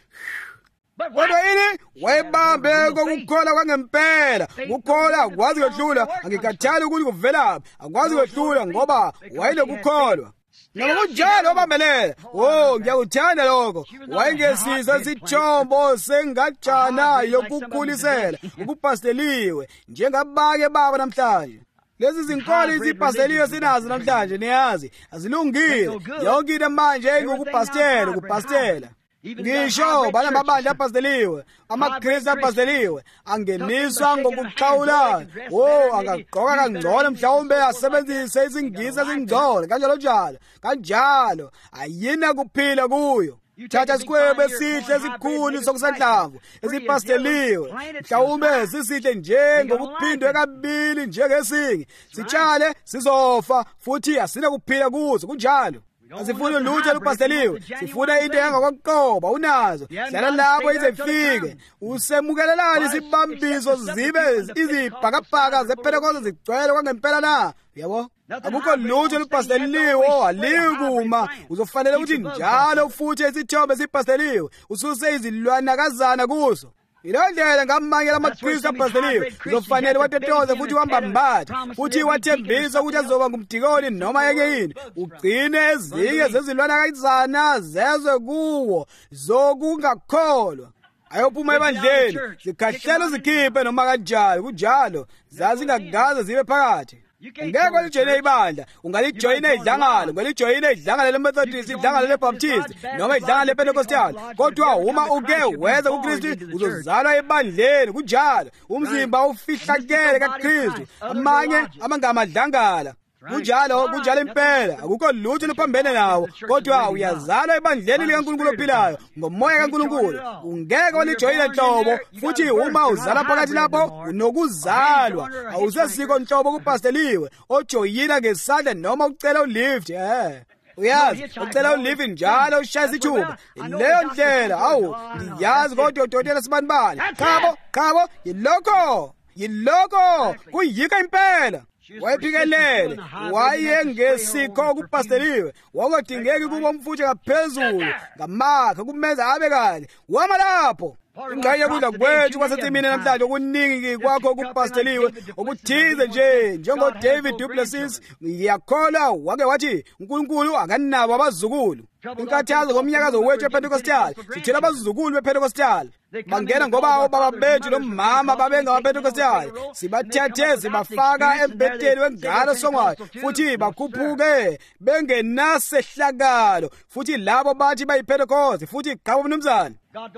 kodwa ini wayebambe kokukholwa kwangempela ukukholwa kwazi kwehlula angikhathali ukuthi kuvelaphi akwazi kwehlula ngoba wayelokukholwa noma kunjalo obambelela oh ngiyakuthanda lokho wayengesiza isithombo sengatshana yokukhulisela ukupasteliwe njengabake baba namhlanje lezi zinkolo izipasteliwe sinazo namhlanje niyazi azilungile yonke into manje ngokupastela ukupastela ngisho banamabandla apasteliwe amaKristu apasteliwe angeniswa ngokuqhawulana oh angagqoka kangcono mhlawumbe asebenzise izingisi ezingcono kanjalo njalo kanjalo ayina kuphila kuyo thatha isikwebe esihle esikhulu sokusanhlamvu esipasteliwe mhlawumbe sisihle njengokuphindwe kabili njengesinye sitshale sizofa futhi asina kuphila kuzo kunjalo asifuni lutho olupasteliwe sifuna into engakwakoba unazo hlala lapho ize ifike usemukelelani isibambiso zibe izibhakabhaka zePentecost zigcwele kwangempela na yabo akukho lutho olupasteliwe alikuma uzofanele ukuthi njalo futhi isithombe sipasteliwe ususe izilwanakazana kuso ilondlela ngamanye lamaKristu apasteliwe uzofanele watetoze futhi wambambathe futhi wathembisa ukuthi azoba ngumdikoni noma yeke yini ugcine ezinye zezilwanakazana zezwe kuwo zokungakholwa ayophuma ebandleni zikhahlela zikhiphe noma kanjalo kunjalo zazingagaze zibe phakathi ngeke ulijone ibandla ungalijoyina idlangalo ungalijoyina idlangalo leMethodist idlangalo leBaptist noma idlangalo lePentecostal kodwa uma uke weza kuKristu uzozalwa ebandleni kunjalo umzimba ufihlakele kaKristu amanye amangamadlangala kunjalo kunjalo impela akukho lutho luphambene nawo kodwa uyazalwa ebandleni likaNkulunkulu ophilayo ngomoya kaNkulunkulu ungeke walijoyile nhlobo futhi uma uzala phakathi lapho unokuzalwa awusesikho nhlobo kupasteliwe ojoyina ngesandla noma ucela ulift eh uyazi ucela ulive njalo ushaya isithuba leyo ndlela awu ndiyazi kodwa udokotela sibanibani chabo chabo yilokho yilokho kuyika impela wayephikelele wayengesikho kupasteliwe wakodingeki kuba umfuthe ngaphezulu ngamakha kumenza abe kahle wama lapho ingxenye kudla kwethu kwasetsimini namhlanje okuningi kwakho kupasteliwe okuthize nje njengoDavid Du Plessis ngiyakholwa wake wathi uNkulunkulu akanabo abazukulu inkathazo ngomnyakazo wethu ePentecostal sithela abazukulu bePentecostal bangena ngoba obaba bethu nomama babengabapentecostal sibathathe sibafaka embedeni wengane songwayo futhi bakhuphuke bengenasehlakalo futhi labo bathi bayiPentecost futhi qhawe mnumzane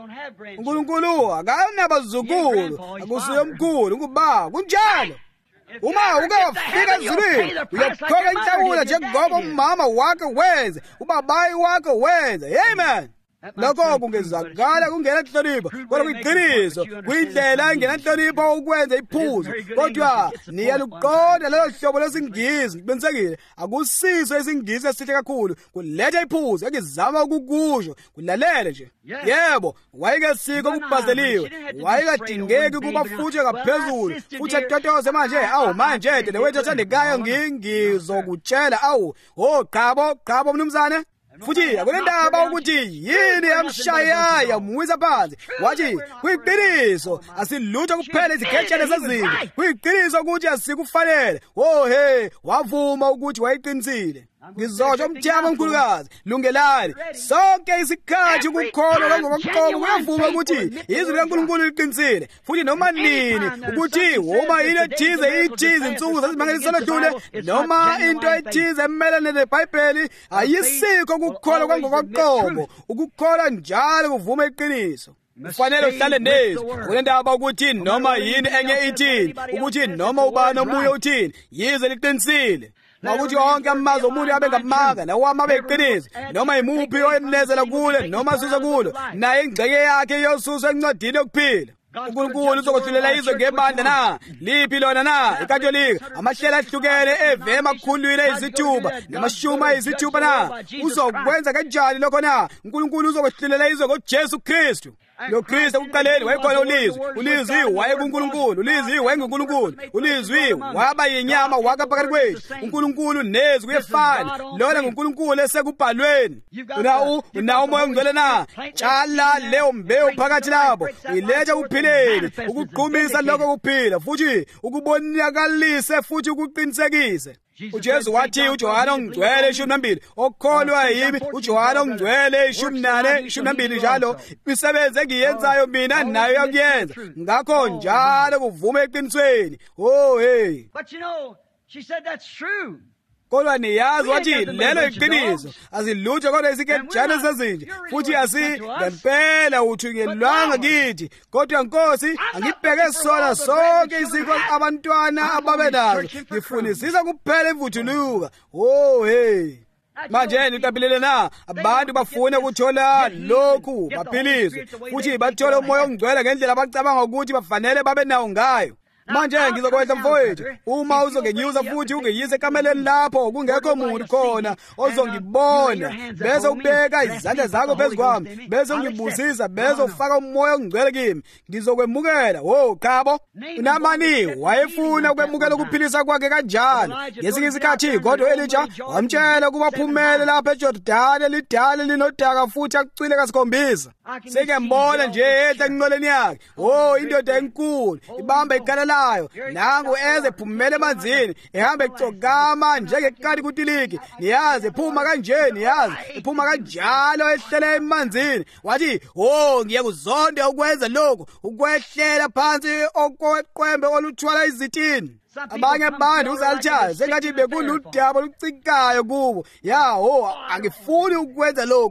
uNkulunkulu akanabazukulu akusiyo omkhulu ukuba kunjalo uma uke wafika ezulwini uyakhoka inhlawula njengoba umama wakhe wenze ubabayi wakhe wenze amen lokho kungezakala kungena hlonipho kodwa kuyiqiniso kuyindlela engena hlonipho ukwenza iphuzo kodwa niyaluqonda lelo hlobo lesingisi ngibenisekile akusiso isingisi esihle kakhulu kuletha iphuzo engizama ukukusho kulalele nje yebo wayeke siko kupasteliwe wayekadingeki kuba futhi ngaphezulu futhi atotoze manje awu manje le wethu othandekayo ngingizokutshela awu oh qhabo qhabo mnumzane futhi akunendaba ukuthi yini amshaya yamwisa phansi wathi kuyiqiniso asilutho kuphela izigejana zezindlu kuyiqiniso ukuthi asikufanele oh hey wavuma ukuthi wayiqinisile ngizosho umthamo omkhulukazi lungelani sonke isikhathi ukukholwa kwangokoqobo kuyavuma ukuthi izwi likaNkulunkulu liqinisile futhi noma nini ukuthi uma ile thize ithize insuku zazimangalisana dlule noma into ethize emelene neBhayibheli ayisikho ukukholwa kwangokoqobo ukukholwa njalo kuvuma iqiniso kufanele uhlale nezwi kunendaba ukuthi noma yini enye ithini ukuthi noma ubani omunye uthini yize liqinisile ukuthi wonke amazwi omuntu abe ngamanga nawama abeqiniso noma imuphi oyemnezela kule noma suza kulo naye ingxenye yakhe yosusa encwadini yokuphila uNkulunkulu uzokwahlulela izwe ngebandla na liphi lona na ikatolika amahlela ahlukene evema akukhulwile izithuba namashuma izithuba na uzokwenza kanjani lokho na uNkulunkulu uzokwahlulela izwe ngoJesu Kristu lo Kristu ekuqaleni wayekhona ulizwi ulizwi wayekuNkulunkulu ulizwi wayenguNkulunkulu ulizwi waba yinyama waka phakathi kwethu uNkulunkulu nezwi kuyefana lona nguNkulunkulu esekubhalweni unawo unawo umoya ongcwele na tshala leyo mbewu phakathi labo iletha ukuphileni ukuqhumisa lokho kuphila futhi ukubonakalise futhi ukuqinisekise uJesu wathi uJohana ongcwele ishumi nambili okholwa yimi uJohana ongcwele ishumi nane ishumi nambili njalo imisebenzi engiyenzayo mina nayo yakuyenza ngakho njalo kuvume eqinisweni oh hey But you know, she said that's true. kodwa niyazi wathi lelo iqiniso azilutho kodwa isikejana zezinje futhi asi ngempela uthunyelwanga kithi kodwa Nkosi angibheke sona sonke isikho abantwana ababenazo ngifunisisa kuphela imvuthuluka oh hey manje nitapilele na abantu bafuna ukuthola lokhu baphilizwe futhi bathola umoya ongcwele ngendlela abacabanga ukuthi bafanele babe nawo ngayo manje ngizokwetha mfowethu uma uzongenyuza futhi ungeyise ekameleni lapho kungekho muntu khona ozongibona bese ubeka izandla zakho phezu kwami bese ungibusisa bese ufaka umoya ongcwele kimi ngizokwemukela wo qhabo uNamani wayefuna ukwemukela ukuphilisa kwakhe kanjalo ngesinye isikhathi kodwa Elija wamtshela ukuba phumele lapha eJordani lidale linodaka futhi akucwile kasikhombisa sekembona nje ehle enqoleni yakhe oh indoda enkulu ibamba ikhala layo nangu eze phumele emanzini ehamba ecokama njengekati kutiliki niyazi ephuma kanje niyazi ephuma kanjalo ehlele emanzini wathi oh ngiyakuzonda ukwenza lokho ukwehlela phansi okweqwembe oluthwala izitini abanye abantu uzalithaza sengathi bekuludaba lucikayo kubo ya oh angifuni ukwenza lokho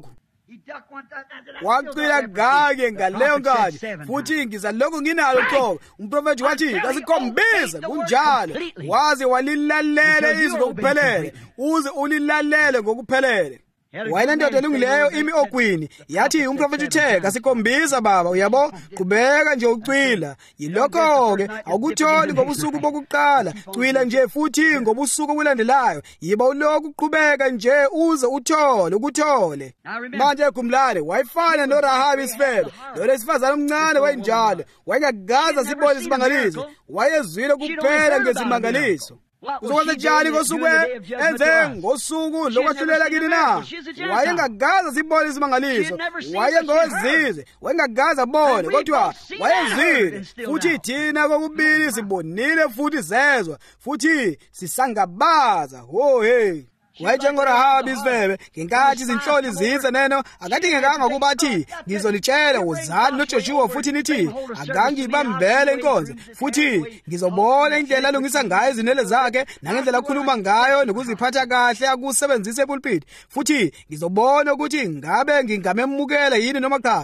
wacwila ngake ngaleyo nkathi futhi ngizalokhu nginalo uqobo. Umprofethi wathi kasikhombisa kunjalo, waze walilalela izwi ngokuphelele, uze ulilalele ngokuphelele. Wayenendoda elungileyo imi ogwini, yathi umprofethi uthe kasikhombisa baba, uyabo, qhubeka nje ucwila. Yilokho-ke awukutholi ngobusuku bokuqala, cwila nje futhi ngobusuku obulandelayo. Yiba ulokhu uqhubeka nje uze uthole, ukuthole. Manje Khumlane wayefana noRahabi isifebe, lo lesifazane omncane wayenjalo, wayengakaze sibone isimangaliso, wayezwile kuphela ngezimangaliso. Uzokwenza njani ngosuku enze ngosuku lokwahlulela kini na? Wayengakaze sibone isimangaliso, wayengozizwe, wayengakaze abone, kodwa wayezwile. Futhi thina kokubili sibonile futhi sezwa, futhi sisangabaza. Oh hey, wayenjengoRahabi isifebe, ngenkathi izinhloli zize neno, akadingekanga ukuba athi ngizolitshela wozani noJoshua futhi nithi akangibambele inkonzo, futhi ngizobona indlela alungisa ngayo izinwele zakhe nangendlela akhuluma ngayo nokuziphatha kahle akusebenzisa epulpit, futhi ngizobona ukuthi ngabe ngingamemukela yini noma cha.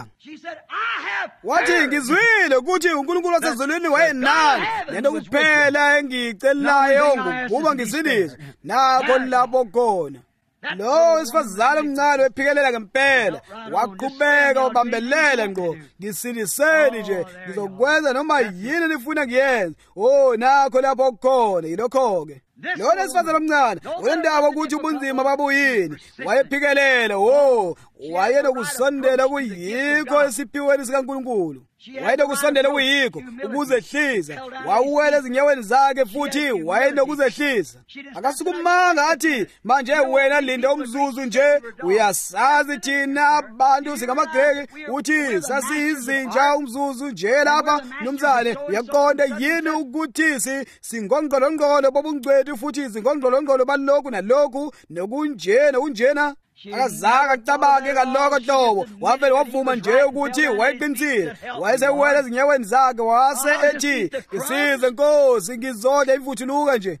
Wathi ngizwile ukuthi uNkulunkulu wasezulwini wayenani, lento kuphela engicelayo ngokuba ngisinizwe. Nakho lapho khona lo wesifazane omncane wephikelela ngempela, waqhubeka wabambelela ngqo. Ngisiliseni nje, ngizokwenza noma yini nifuna ngiyenze. Oh, nakho lapho khona. Yilokho-ke lo wesifazane omncane wendaba ukuthi ubunzima babuyini, wayephikelela. Oh, wayenokusondela kuyikho esiphiweni sikaNkulunkulu, wayenokusondela kuyikho ukuzehlisa, wawuwela ezinyaweni zakhe futhi wayenokuzehlisa. Akasukumanga athi manje wena linda umzuzu nje, uyasazi thina abantu singamaGreki uthi sasiyizinja umzuzu nje lapha. Mnumzane, uyaqonda yini ukuthi singongqolongqolo bobungcweti futhi singongqolongqolo balokhu nalokhu nokunje nokunjena? Akazange acabange ngalokho hlobo, wavele wavuma nje ukuthi wayeqinisile. Wayesewela ezinyaweni zakhe wase ethi ngisize Nkosi, ngizodwa imvuthuluka nje.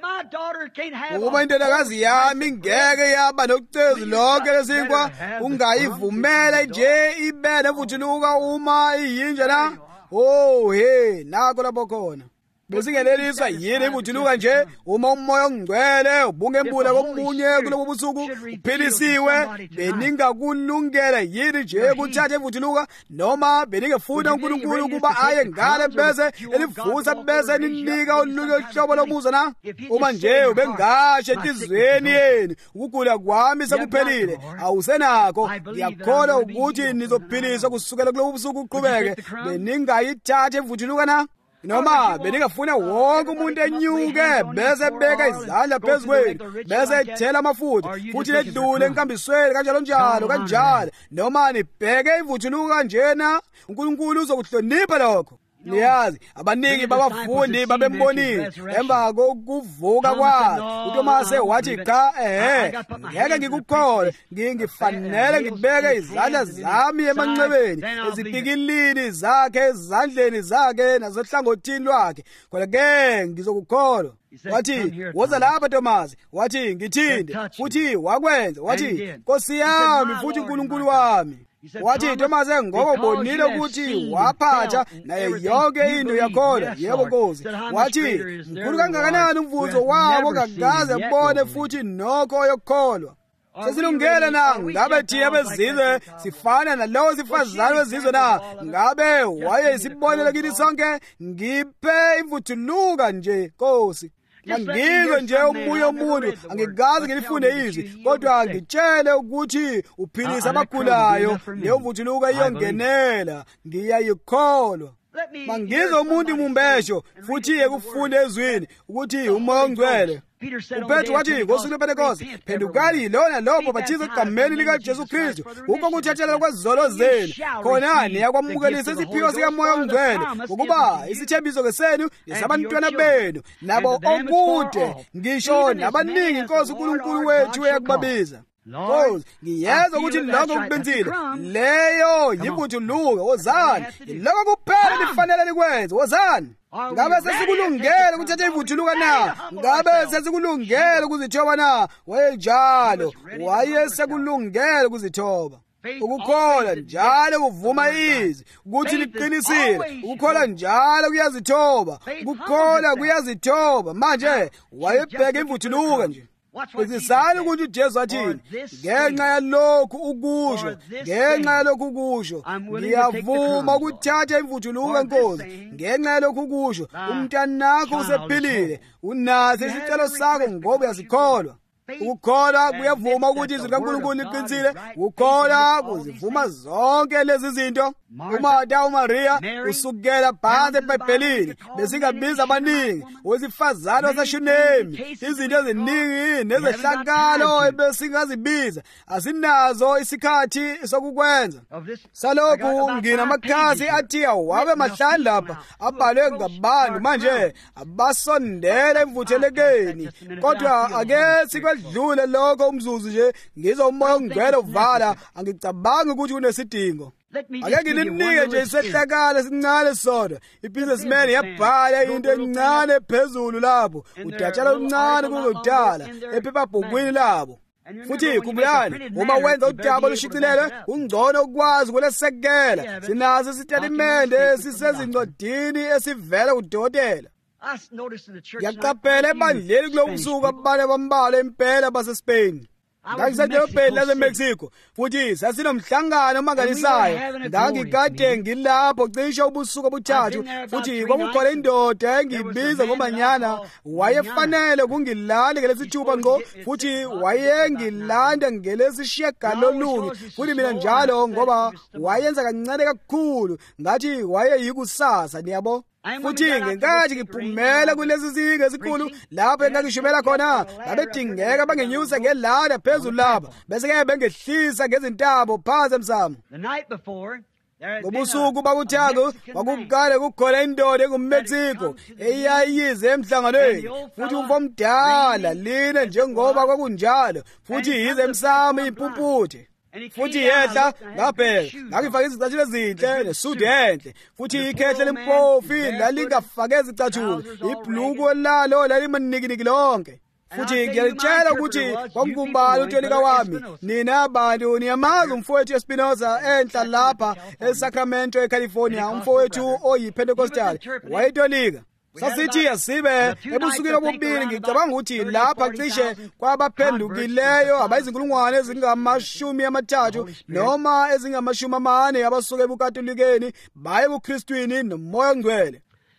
Uma indodakazi yami ngeke yaba nokucezu lonke lesinkwa, ungayivumela nje ibe nemvuthuluka uma iyinja na? Oh he, nakho lapho khona besingeleliswa yini imvuthuluka nje uma umoya ongcwele ubungembula komunye kulobu busuku uphilisiwe. Beningakulungela yini nje kuthatha imvuthuluka, noma beningefuna uNkulunkulu ukuba aye ngale bese elivusa bese ninika olunye uhlobo lomuza na? Uma nje ubengasho enhlizweni yeni ukugula kwami sekuphelile, awusenakho, ngiyakholwa ukuthi nizophiliswa kusukela kulobu busuku uqhubeke. Beningayithatha imvuthuluka na? Noma beningafuna wonke umuntu enyuke bese beka izandla phezu kwenu bese ethela amafutha futhi ledlule enkambisweni kanjalo njalo kanjalo, noma nibheke imvuthuluka njena? uNkulunkulu uzokuhlonipha lokho. Niyazi abaningi babafundi babembonile emva kokuvuka kwakhe. uThomase wathi cha, ehe, ngeke ngikukhole, ngingifanele ngibeke izandla zami emanxebeni, ezipikilini zakhe, ezandleni zakhe nasohlangothini lwakhe, khona-ke ngizokukholwa. Wathi woza lapha Thomasi, wathi ngithinde, futhi wakwenza. Wathi Nkosi yami futhi uNkulunkulu wami. Wathi Thomase ngoba ubonile ukuthi waphatha naye yonke into yakhona. Yebo Nkosi. Wathi mkhulu kangakanani umvuzo wabo kakaze abone futhi nokho yokukholwa. Sesilungele na? Ngabe thina bezizwe sifana nalowo sifazane wezizwe na? Ngabe wayesibonele kithi sonke? Ngiphe imvuthuluka nje Nkosi. Ngizwe nje umoya womuntu, angikaze ngilifune izwi, kodwa ngitshele ukuthi uphilisa abagulayo. Leyo mvuthuluka iyongenela, ngiyayikholwa. Mangizwe umuntu imumbesho futhi ekufunde ezwini ukuthi umoya ongcwele. uPetru wathi ngosuku lwePentekoste, phendukani lona lobo bathize egameni likaJesu Kristu ukho kuthathela kwezolo zenu, khona niyakwamukelisa isiphiwo sikamoya ongcwele, ukuba isithembiso kesenu nesabantwana benu nabo okude, ngisho nabaningi Nkosi uNkulunkulu wethu eyakubabiza. Nkosi, ngiyeza ukuthi lokho kubenzile, leyo yimvuthuluka. Wozani, lokho kuphela nifanele likwenze. Wozani. Ngabe sesikulungele ukuthatha imvuthuluka na? Ngabe sesikulungele ukuzithoba na? Wayenjalo, wayesekulungele ukuzithoba. ukukholwa njalo kuvuma izwi ukuthi liqinisile, ukukholwa njalo kuyazithoba, ukukholwa kuyazithoba. Manje wayebheka imvuthuluka nje. Uzisala ukuthi uJesu athini? Ngenxa yalokhu ukusho, ngenxa yalokhu ukusho, ngiyavuma ukuthatha imvuthuluka Nkosi. Ngenxa yalokhu ukusho, umntanakho usephilile, unaso isicelo sakho ngoba uyazikholwa. Ukukholwa kuyavuma ukuthi izwi likaNkulunkulu liqinisile. Ukukholwa kuzivuma zonke lezi zinto. uMartha uMaria usukela phansi eBhayibhelini besingabiza abaningi, owesifazane waseShunemi, izinto eziningi nezehlakalo ebesingazibiza. Asinazo isikhathi sokukwenza. Salokhu nginamakhasi athi awabe mahlanu lapha abhalwe ngabantu manje abasondela emvuthelekeni, kodwa ake sikwedlule lokho umzuzu nje ngizwa umoya ongcwele uvala. Angicabangi ukuthi kunesidingo. Ake ngininike nje isehlakalo esincane sodwa. I-businessman yabhala into encane phezulu lapho, udatshana oluncane kulodala ephephabhukwini labo. Futhi khumbulani, uma wenza udaba olushicilelwe ungcono ukwazi ukulesekela. Sinazo isitatimende esisezincwadini esivela kudokotela. Ngiyaqaphela ebandleni kulo msuku abanye bambala impela baseSpain. Ngangisedolobheni laseMexico futhi sasinomhlangano omangalisayo. Ngangikade ngilapho cishe ubusuku obuthathu futhi kwakukhona indoda engibiza ngomanyana. Wayefanele kungilanda ngelesithupa ngqo futhi wayengilanda ngelesishiyagalolunye futhi mina njalo ngoba wayenza kancane kakhulu ngathi wayeyikusasa, niyabo. Futhi ngenkathi ngiphumela kulezi zinga ezikhulu lapho engangishumela khona, babedingeka bangenyusa ngelada phezulu lapha bese-ke bengehlisa ngezintabo phansi emsamo. Ngobusuku bakuthaku kwakukade kukhona indoda enguMexico eyayize emhlanganweni, futhi umfo omdala line njengoba kwakunjalo, futhi yize emsamo iy'mpumputhe. Futhi yehla ngabheka, ngangifake izicathulo ezinhle nesudu enhle, futhi ikhehle lempofi lalingafake izicathulo, ibhuluku lalo lalimaniniki lonke. Futhi ngiyalitshela ukuthi kwamkumbala utolika wami. Nina abantu niyamazi umfowethu Espinosa enhla lapha eSacramento eCalifornia, umfowethu oyiPentecostal wayetolika. Sasithi asibe ebusukile obubili. Ngicabanga ukuthi lapha cishe kwabaphendukileyo abayizinkulungwane ezingamashumi amathathu noma ezingamashumi amane abasuke ebuKatolikeni baye ebuKristwini nomoya ongcwele.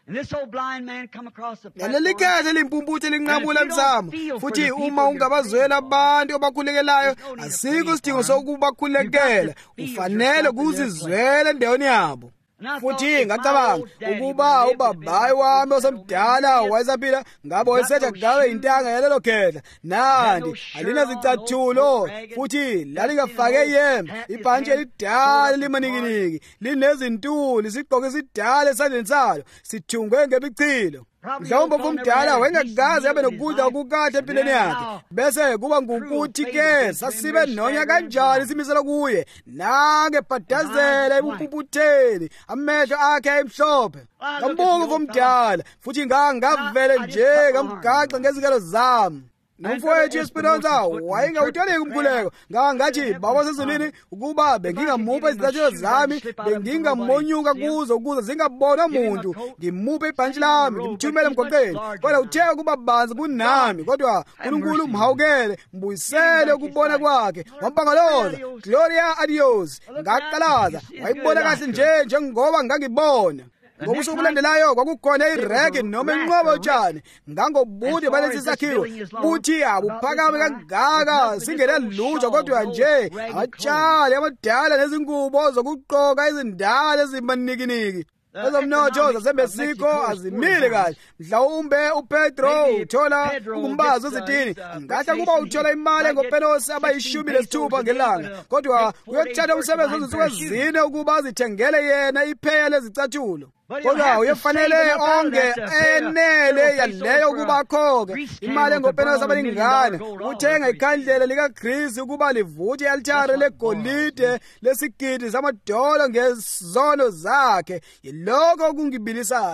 Nalelikaze limpumputhe linqabula emsamo. Futhi uma ungabazwela abantu abakhulekelayo, asikho isidingo sokubakhulekela, ufanele ukuzizwela endaweni yabo. Futhi ngacabanga ukuba ubabayi wami osemdala wayesaphila, ngabe wayesetha gawe intanga yalelo khehla. Nandi alinazicathulo futhi lalingafake yembe, ibhantshi elidala limanikiniki, linezintuli, sigqoke isidala esandleni salo, sithungwe ngemichilo. Mhlawumbe umdala wayengakaze abe nokudla okukahle empilweni yakhe, bese kuba ngukuthi-ke sasibe nonya kanjani simisela kuye, nange bhadazela ebupumputheni, amehlo akhe ayemhlophe. Ngambuka umdala futhi ngangavele nje ngamgaxa ngezikalo zami. Nomfowethu Espinosa wayengawutoleki umkhuleko. Ngangathi baba sezulwini ukuba bengingamupha izicathulo zami, bengingamonyuka kuzo ukuze zingabona muntu, ngimuphe ibhantshi lami, ngimthumele emgoqeni. Kodwa uthe ukuba banzi kunami, kodwa uNkulunkulu umhawukele, mbuyisele ukubona kwakhe, wampangaloza. Gloria a Dios. Ngaqalaza, wayibona kahle nje njengoba ngangibona. Ngobusuku obulandelayo kwakukhona irege noma inqobo yotshani ngangobude balesi sakhiwo, buthi abuphakame kangaka singene lutho, kodwa nje abatshali abadala nezingubo zokugqoka ezindala ezimanikiniki. Ezomnotho zaseMexico azimile kahle. Mhlawumbe uPedro uthola ukumbazo ezitini, ngahle kuba uthola imali ngopelosi abayishumi lesithupha ngelanga, kodwa uyothatha umsebenzi ozinsuku ezine ukuba azithengele yena ipheya lezicathulo. Kodwa uyefanele onge enele yaleyo ukuba akhokhe imali engopelosi abalingane, uthenga ikhandlela likaGrisi ukuba livuthe i-altare legolide lesigidi samadola ngezono zakhe. Yilokho kungibilisayo.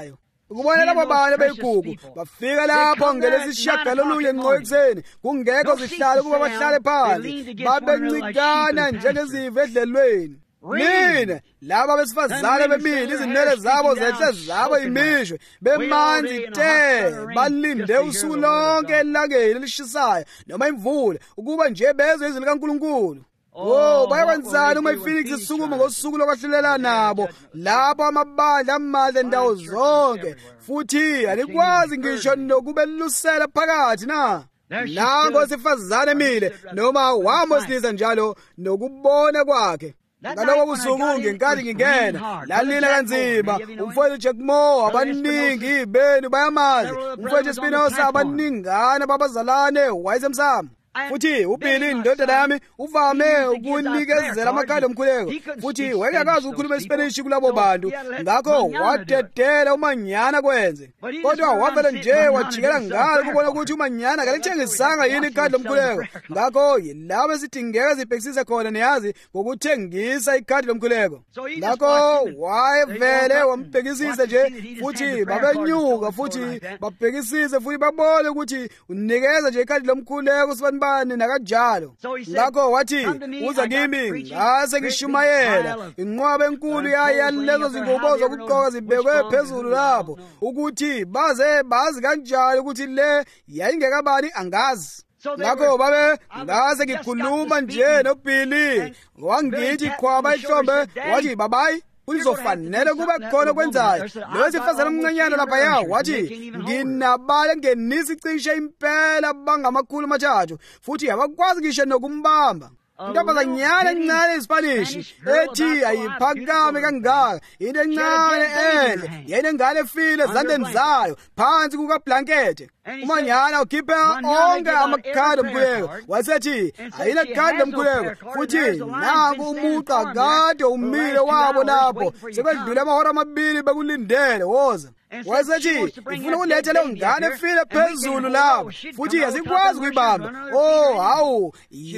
ukubona labo bantu beyigugu bafika lapho ngelesishagalolunye ngqo ekuseni kungekho zihlale kuba bahlale phansi babencikana njengezive edlelweni. Mina laba besifazane bemile izinwele zabo zehle zabo imishwe bemanzi te balinde usuku lonke elangeni elishisayo noma imvula ukuba nje bezwe izwi likaNkulunkulu. Oh, bayakwenzani uma iPhoenix isukuma ngosuku lokwahlulela nabo lapho amabandla amahle ndawo zonke futhi alikwazi ngisho nokubelusela phakathi na? Nango sifazane emile noma wamosilisa njalo nokubona kwakhe. Ngaloko busuku ngenkathi ngingena lalila kanzima umfowethu Jack Moore abaningi benu bayamazi umfowethu Spinoza abaningana babazalane wayesemsamo. Futhi uBilly indodana yami uvame ukunikezela amakhadi omkhuleko futhi wayengakazi ukukhuluma iSpanish kulabo bantu ngakho wadedela umanyana kwenze kodwa wavele nje wajikela ngalo kubona ukuthi umanyana akalithengisanga yini ikhadi lomkhuleko ngakho yilabo esidingeka zibhekisise khona neyazi ngokuthengisa ikhadi lomkhuleko ngakho wayevele wambhekisisa nje futhi babenyuka futhi babhekisise futhi babone ukuthi unikeza nje ikhadi lomkhuleko bani nakanjalo ngakho wathi uza kimi ngase ngishumayela inqwabe enkulu yalezo zingubo zokuqoka zibekwe phezulu lapho ukuthi baze bazi kanjalo ukuthi le yayingekabani angazi ngakho babe ngase ngikhuluma nje noBilly wangithi khwaba ihlombe wathi babayi ulizofanele kube khona kwenzayo lo sifazana omncanyana lapha yawo wathi nginabale ngenisa icishe impela bangamakhulu amathathu futhi abakwazi ngisho nokumbamba intombazanyana encane eSpanish ethi ayiphakame kangaka into encane enhle yena engane efile ezandleni zayo phansi kukablankethe umanyana ukhiphe onke amakhadi omkhuleko wasethi ayina khadi lomkhuleko futhi nangu umuqa kade umile wabo lapho sebedlule amahora amabili bekulindele woza wasethi ufuna ukuletha leyo ngane efile phezulu lapho futhi asikwazi ukuyibamba oh hawu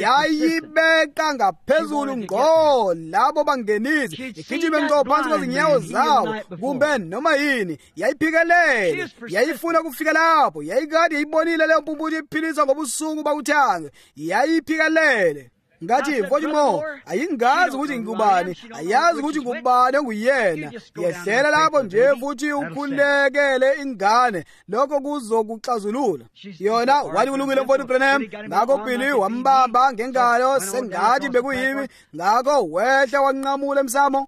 yayibeka ngaphezulu ngqo labo bangenisi igijime ngqo phansi kwezinyawo zawo kumbe noma yini yayiphikelele yayifuna kufika lapho yayikade yayibonile leyo mpumputhu iphilisa ngobusuku bakuthange yayiphikelele ngathi mfowethu ayingazi ukuthi ngubani ayazi ukuthi ngubani enguyena yehlela lapho nje futhi ukhulekele ingane lokho kuzokuxazulula yona wathi kulungile mfowethu Branham ngakho Billy wambamba ngengalo sengathi bekuyimi ngakho wehla wanqamula emsamo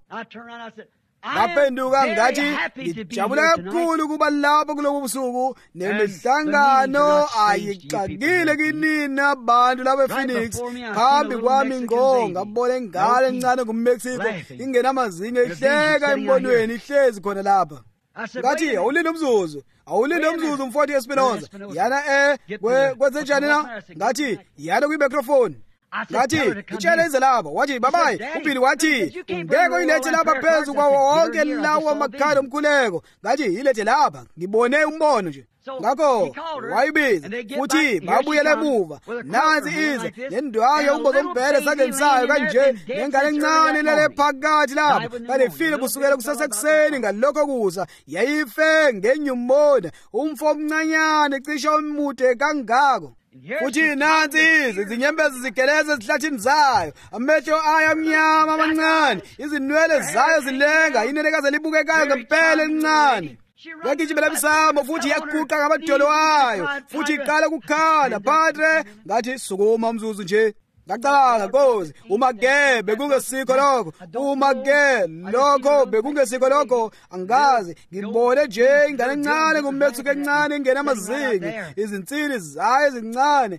ngaphenduka ngathi ngijabula kakhulu kuba lapho kulobu busuku nemihlangano ayixakile kinina abantu laba ePhoenix phambi kwami ngqo ngabona ingane encane nguMexico ingena amazinyo ihleka embonweni ihlezi khona lapha ngathi awulinde umzuzu awulinde umzuzu mfowethu Espinoza yana eh kwenzenjani na ngathi yana kwi-microphone ngathi itshele ize lapha wathi babayi uBilly wathi ngeke uyilethe lapha phezu kwawo wonke lawo amakhadi omkhuleko ngathi yilethe lapha ngibone umbono nje ngakho wayibiza futhi babuyele emuva nansi ize nendwayo umbozo ombhele esandleni sayo kanje nengane encane lele phakathi lapho kanti ifile kusukela kusasekuseni ngalokho kusa yayife ngenyumona umfo omncanyane cishe omude kangako futhi nansi izinyembezi zigeleza ezihlathini zayo amehlo ayo amnyama amancane izinwele zayo zilenga inenekazi elibukekayo ngempela elincane yagijimela emsamo futhi yaguqa ngamadolo ayo futhi iqala ukukhala padre ngathi sukuma umzuzu nje ngacabanga Nkosi uma ke bekungesikho lokho uma ke lokho bekungesikho lokho angazi ngibone nje ingane encane nguMexico encane ingena amazingi izinsini zayo ezincane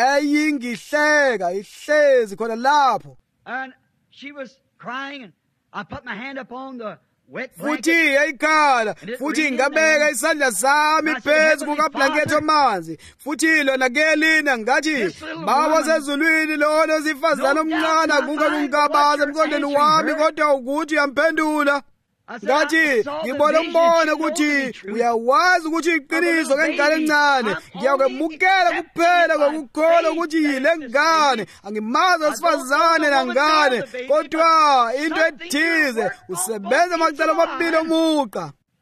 yayingihleka ihlezi khona lapho and she was crying and I put my hand upon the futhi yayikhala futhi ngabeka isandla sami phezu kukablankethi omanzi futhi lona ke lina ngathi baba sezulwini lona sifazana omncane kunga kungabaza emqondweni wami kodwa ukuthi yamphendula ngathi ngibona umbono ukuthi uyawazi ukuthi iqiniso ngengane encane ngiyakemukela kuphela ngokukholwa ukuthi yile ngane angimazi asifazane nangane kodwa into ethize usebenza amacala amabili omuqa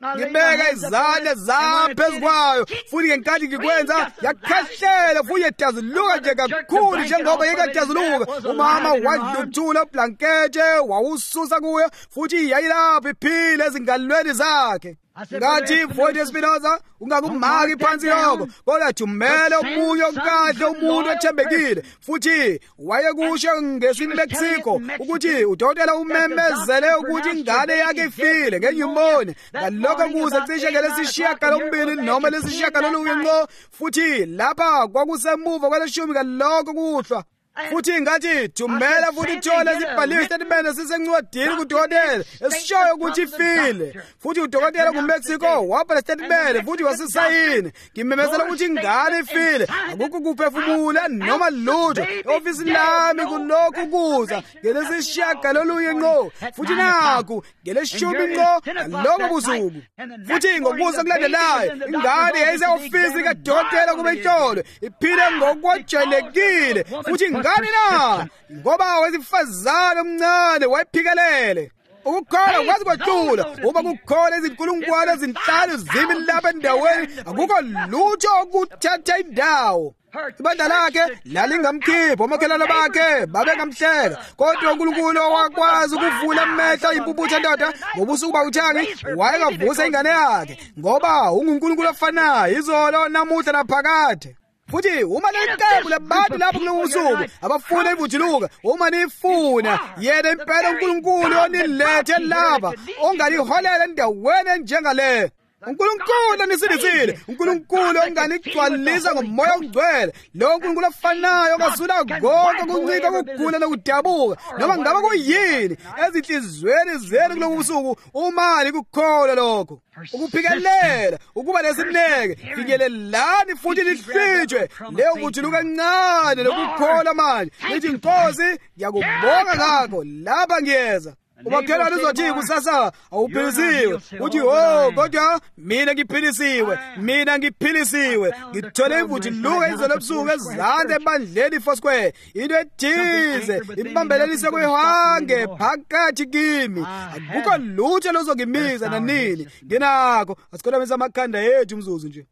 ngibeka izandla zami phezu kwayo, futhi ngenkathi ngikwenza yakhahlela futhi yadazuluka nje kakhulu njengoba yekadazuluka. Umama wadluthula ublankethe wawususa kuyo, futhi yayilapha iphile ezingalweni zakhe. Ngathi mfowethu Espinosa, ungakumaki phansi yoko, kodwa thumela omunye okahle, umuntu othembekile. Futhi wayekusho ngesiMexico ukuthi udokotela umemezele ukuthi ingane yakhe ifile ngenyumoni. Ngalokho kuze cishe ngelesishiyagalombili noma lesishiyagalolunye ngqo, futhi lapha kwakusemuva kwaleshumi ngalokho kuhlwa. Futhi ngathi thumela futhi thole isibhaliwe isitatimende sisencwadini kudokotela esishoyo ukuthi ifile. Futhi udokotela kuMexico wabhala isitatimende futhi wasisayina. Ngimemezela ukuthi ingane ifile, akukho kuphefumula noma lutho. Ofisi lami kulokhu kuza ngelesishiyagalolunye ngqo, futhi nakhu ngeleshumi ngqo ngalokho busuku. Futhi ngokuza kulandelayo ingane yayise-ofisi kadokotela kuMehlolo, iphile ngokwejwayelekile. Futhi ngani na ngoba wesifazane omncane wayiphikelele. Ukukholwa kwazi kwahlula. Uma kukholwa izinkulungwane ezinhlanu zimi lapha endaweni, akukho lutho okuthatha indawo. Ibandla lakhe lalingamkhipha, omakhelwane bakhe babengamhleka, kodwa uNkulunkulu wakwazi ukuvula amehlo impuputha ndoda ngobusuku bawuthangi. Wayengavusa ingane yakhe ngoba unguNkulunkulu ofanayo izolo namuhla naphakade. Futhi uma leqembu labantu lapho kulo usuku abafuna imvutshuluka, uma nifuna yena impela uNkulunkulu onilethe lapha ongaliholela endaweni enjengale. uNkulunkulu nisindisile, uNkulunkulu onganigcwalisa ngomoya ongcwele, lo uNkulunkulu ofanayo ongazula konke ukuncika, ukugula nokudabuka noma ngaba kuyini ezinhliziyweni zenu kulo usuku. Uma nikukholwa lokho, ukuphikelela, ukuba nesineke, finyelelani futhi lihlitshwe leyo mvutshuluka encane nokukholwa manje. Lithi Nkosi, ngiyakubonga ngakho, lapha ngiyeza. Umakhelwane uzothi kusasa awuphilisiwe, uthi oh kodwa mina ngiphilisiwe, mina ngiphilisiwe, ngithole imvutshuluka izolo ebusuku ezanze ebandleni Foursquare. Into ethize ibambelelise kwehange phakathi kimi, akukho lutho lozongimisa nanini. Nginakho asikhonamisa amakhanda ethu umzuzu nje.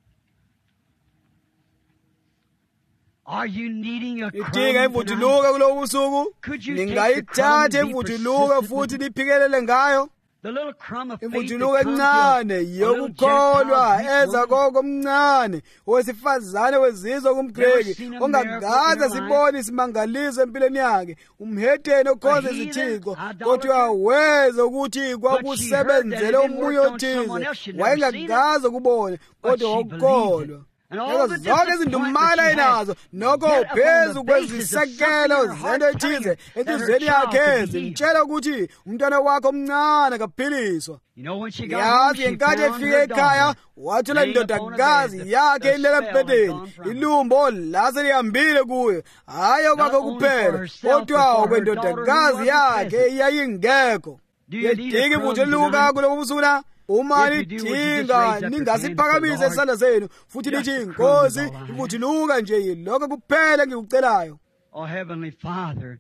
Are you needing a idinga imvutshuluka kulo usuku? Ningayithatha imvutshuluka futhi niphikelele ngayo. Imvutshuluka encane yokukholwa eza koko mncane owesifazane wezizwe kumGreki ongakaze sibone isimangaliso empilweni yakhe, umhedeni okhonza izithixo, kodwa weza ukuthi kwakusebenzele umoya othize wayengakaze kubone, kodwa wakukholwa. Zonke izindumana enazo nokho phezu kwezisekelo zento ethize enhliziyweni yakhe zimtshela ukuthi umntwana wakho omncane kaphiliswa. Yazi ngenkathi efike ekhaya wathola indodakazi yakhe ilele embhedeni, ilumbo lase lihambile kuyo, hayi okwakho kuphela kodwa okwendodakazi yakhe yayingekho. Yedinga imvutshuluka kulo busuku la. Uma nidinga ningasiphakamise isandla senu futhi nithi Nkosi, imvutshuluka nje yilokho kuphela ngikucelayo. Oh Heavenly Father,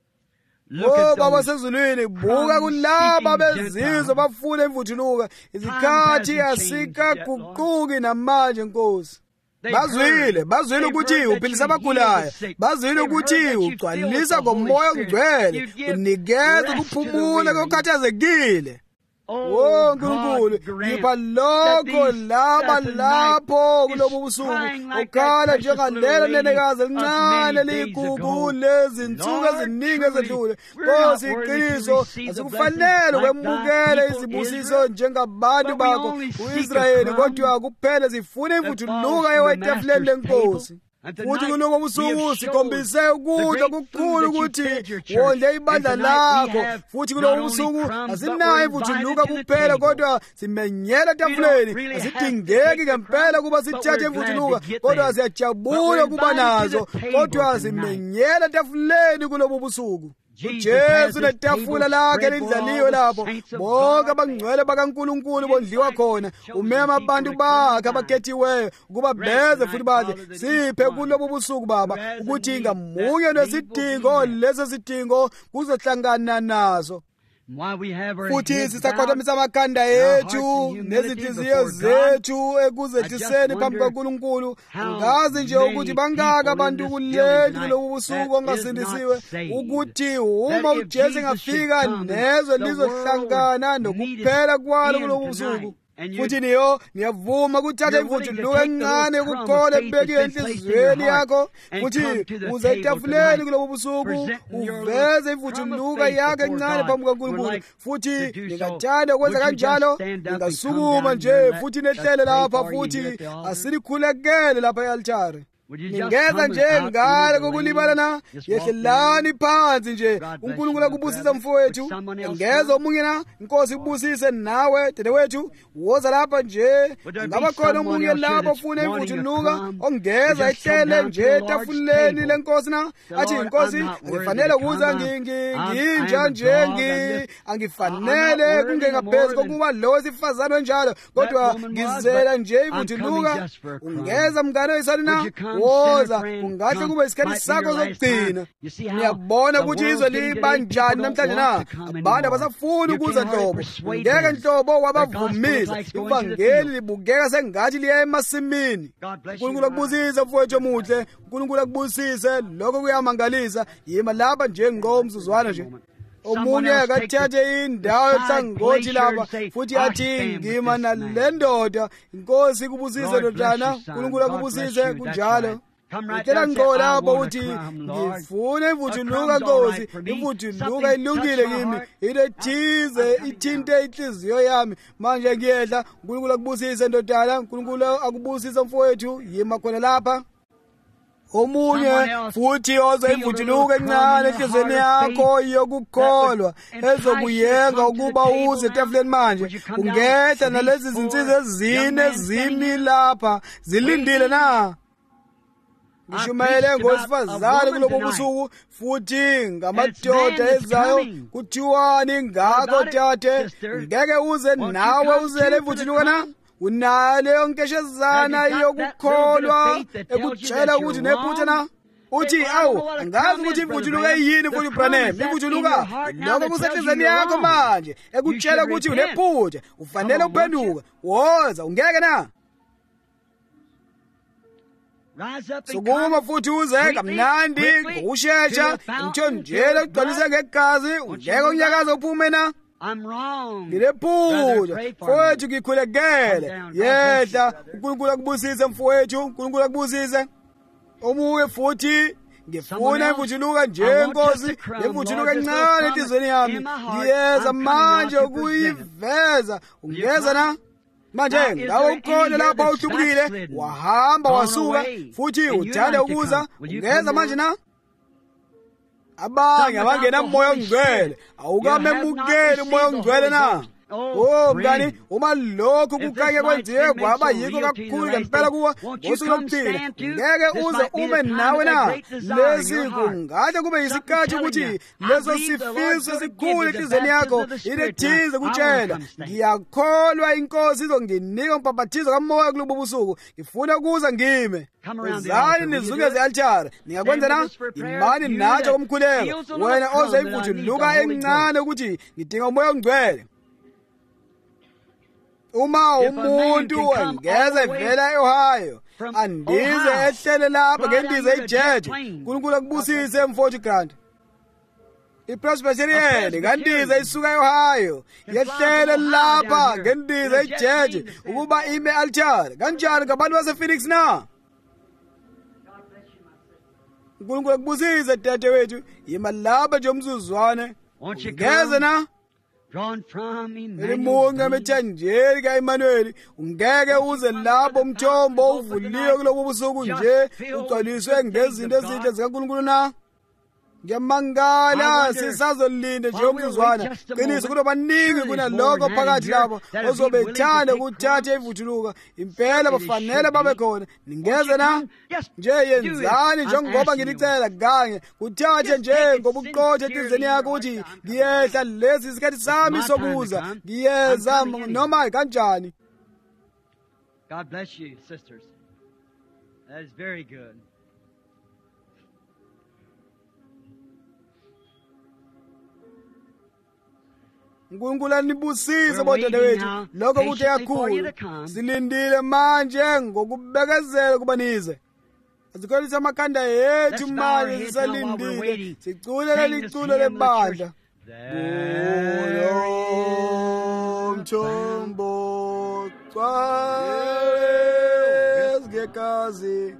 oh Baba sezulwini, buka kulaba bezizwe bafuna imvutshuluka. Izikhathi asikaguquki namanje Nkosi. Bazwile, bazwile ukuthi uphilisa abagulayo, bazwile ukuthi ugcwalisa ngomoya ongcwele, unikeza ukuphumula kokhathazekile. Oh Nkulunkulu, ngipha lokho laba lapho kulobu busuku ukhala njengalelo nenekazi elincane ligugu lezinsuku eziningi ezedlule. Nkosi, iqiniso asikufanele ukwemukela izibusiso njengabantu bakho u-Israyeli, kodwa kuphela zifune imvutshuluka ewetafuleni leNkosi. Futhi kulobo busuku sikhombise ukudla okukhulu ukuthi wondle ibandla lakho. Futhi kulobo busuku asinayo imvutshuluka kuphela, kodwa simenyela etafuleni. Asidingeki ngempela kuba sithathe imvutshuluka, kodwa siyajabula kuba nazo, kodwa simenyela etafuleni kulobo busuku. uJesu netafula lakhe lindlaliwe lapho, bonke abangcwele bakaNkulunkulu bondliwa khona. Umema abantu bakhe abakhethiweyo ukuba beze futhi bathi siphe kulobu busuku Baba, ukuthi ngamunye nesidingo leso sidingo kuzohlangana nazo. futhi sisakhothamisa amakhanda ethu nezinhliziyo zethu ekuzehliseni phambi kaNkulunkulu. Angazi nje ukuthi bangaka abantu kulethi kulobu busuku ongasindisiwe, ukuthi uma uJesu engafika nezwe lizohlangana nokuphela kwalo kulobu busuku. Futhi niyo niyavuma kuthatha imvuthu encane yokukholwa ekubekile enhliziyweni yakho, futhi uze etafuleni kulobu busuku uveze imvuthu yakho encane phambi kaNkulunkulu. Futhi ningathanda ukwenza kanjalo, ningasukuma nje futhi nehlele lapha, futhi asilikhulekele lapha e-altare. Ningeza nje ngale kokulibala na, yehlelani phansi nje. uNkulunkulu akubusise mfowethu, ngeza omunye na, inkosi ikubusise nawe dadewethu. Woza lapha nje, ngaba khona omunye lapha ofuna imvuthu ongeza ehlele nje etafuleni lenkosi na, athi inkosi angifanele ukuza nginja nje, angifanele kungengaphezu kokuba lo wesifazane onjalo, kodwa ngizela nje imvuthu. Ungeza mngane oyisani na, woza kungahle kube isikhathi sakho sokugcina. Niyabona ukuthi izwe libanjani namhlanje na, abantu abasafuni ukuza nhlobo. Ngeke nhlobo wabavumisa, ivangeli libukeka sengathi liya emasimini. uNkulunkulu akubusise mfowethu omuhle, uNkulunkulu akubusise. Lokho kuyamangalisa. Yima lapha nje ngomzuzwana nje. Omunye akathathe indawo yohlangothi lapha, futhi athi ngima nale ndoda. Inkosi ikubusise ndodana, uNkulunkulu akubusise kunjalo. Ngicela ngqo lapho uthi ngifuna imvuthu Nkosi, imvuthu ilungile kimi, into ethize ithinte inhliziyo yami. Manje ngiyedla. uNkulunkulu akubusise ndodana, uNkulunkulu akubusise mfowethu. Yima khona lapha. Omunye futhi oze imvuthu encane enhliziyweni yakho yokukholwa ezokuyenga ukuba uze etafuleni manje. Ungehla nalezi zinsiza ezine zimi lapha zilindile na. Ngishumayele ngosifazane kulobu busuku, futhi ngamadoda ezayo kuthiwani ngakho tate, ngeke uze nawe uzele imvuthu na. Unayo leyo nkeshezana yokukholwa ekutshela ukuthi nephutha na. Uthi awu angazi ukuthi imvuthu eyini futhi Branham, imvuthu lokho kusenhliziyweni yakho manje ekutshela ukuthi unephutha, ufanele ukuphenduka. Woza ungeke na. Sukuma futhi uze kamnandi ngokushesha, umthonjela ugcwalise ngegazi, ungeke unyakaza uphume na. Ngilephutha mfowethu, ngikhulekele. Yehla, uNkulunkulu akubusise mfowethu, uNkulunkulu akubusise. Omunye futhi ngifuna imvuthu nje Nkosi, imvuthu encane enhliziyweni yami. Ngiyeza manje ukuyiveza. Ungeza na. Manje ngawe ukhona lapha uhlubukile, wahamba wasuka, futhi uthanda ukuza. Ungeza manje na. Abanye abangena umoya ongcwele, awukamemukeli umoya ongcwele na. Oh mngani, uma lokhu kukhanye kwenziwe kwaba yikho kakhulu ngempela kuwa ngosuku lokugcina, ngeke uze ume nawe na. Lesi kungahle kube yisikhathi ukuthi leso sifiso esikhulu enhliziyweni yakho ilethize kutshela, ngiyakholwa inkosi izonginika umpaphathizo kamoya kulobu busuku, ngifuna ukuza ngime. Wozani nizungeze i-altare. Ningakwenza na. Imani natsho komkhuleko, wena oze imvuthu encane ukuthi ngidinga umoya ongcwele. Uma umuntu engeza evela e-Ohio andize ehlele lapha ngendiza ejeje, uNkulunkulu akubusise mfowethu Grant. iPresbyterian ngandiza isuka e-Ohio yehlele lapha ngendiza ejeje ukuba ime altare. Kanjani ngabantu base-Phoenix na? uNkulunkulu akubusise dadewethu. Yima lapha nje umzuzwane, ngeze na. Elimunga methanjeli ka-Emmanuel, ungeke uze lapho umthombo uvuliwe kulobu busuku nje ugcwaliswe ngezinto ezinhle zikaNkulunkulu na. Ngiyamangala sisazolinda nje umzuzwana. Qiniso kulo baningi kunalokho phakathi lapho ozobethanda ukuthatha imvuthu. Impela bafanele babe khona. Ningeze na. Nje yenzani njengoba ngilicela gange, kuthathe nje ngobuqotho enhliziyweni yakho ukuthi ngiyehla lesi isikhathi sami sokuza, ngiyeza noma kanjani. God bless you, sisters. That is very good. uNkulunkulu anibusise bodadewethu lokho kuthe kakhulu. Silindile manje ngokubekezela kuba nize. Asikolisa amakhanda ethu manje sisalindile. Sicule leli culo lebandla. Kulo mthombo gcwele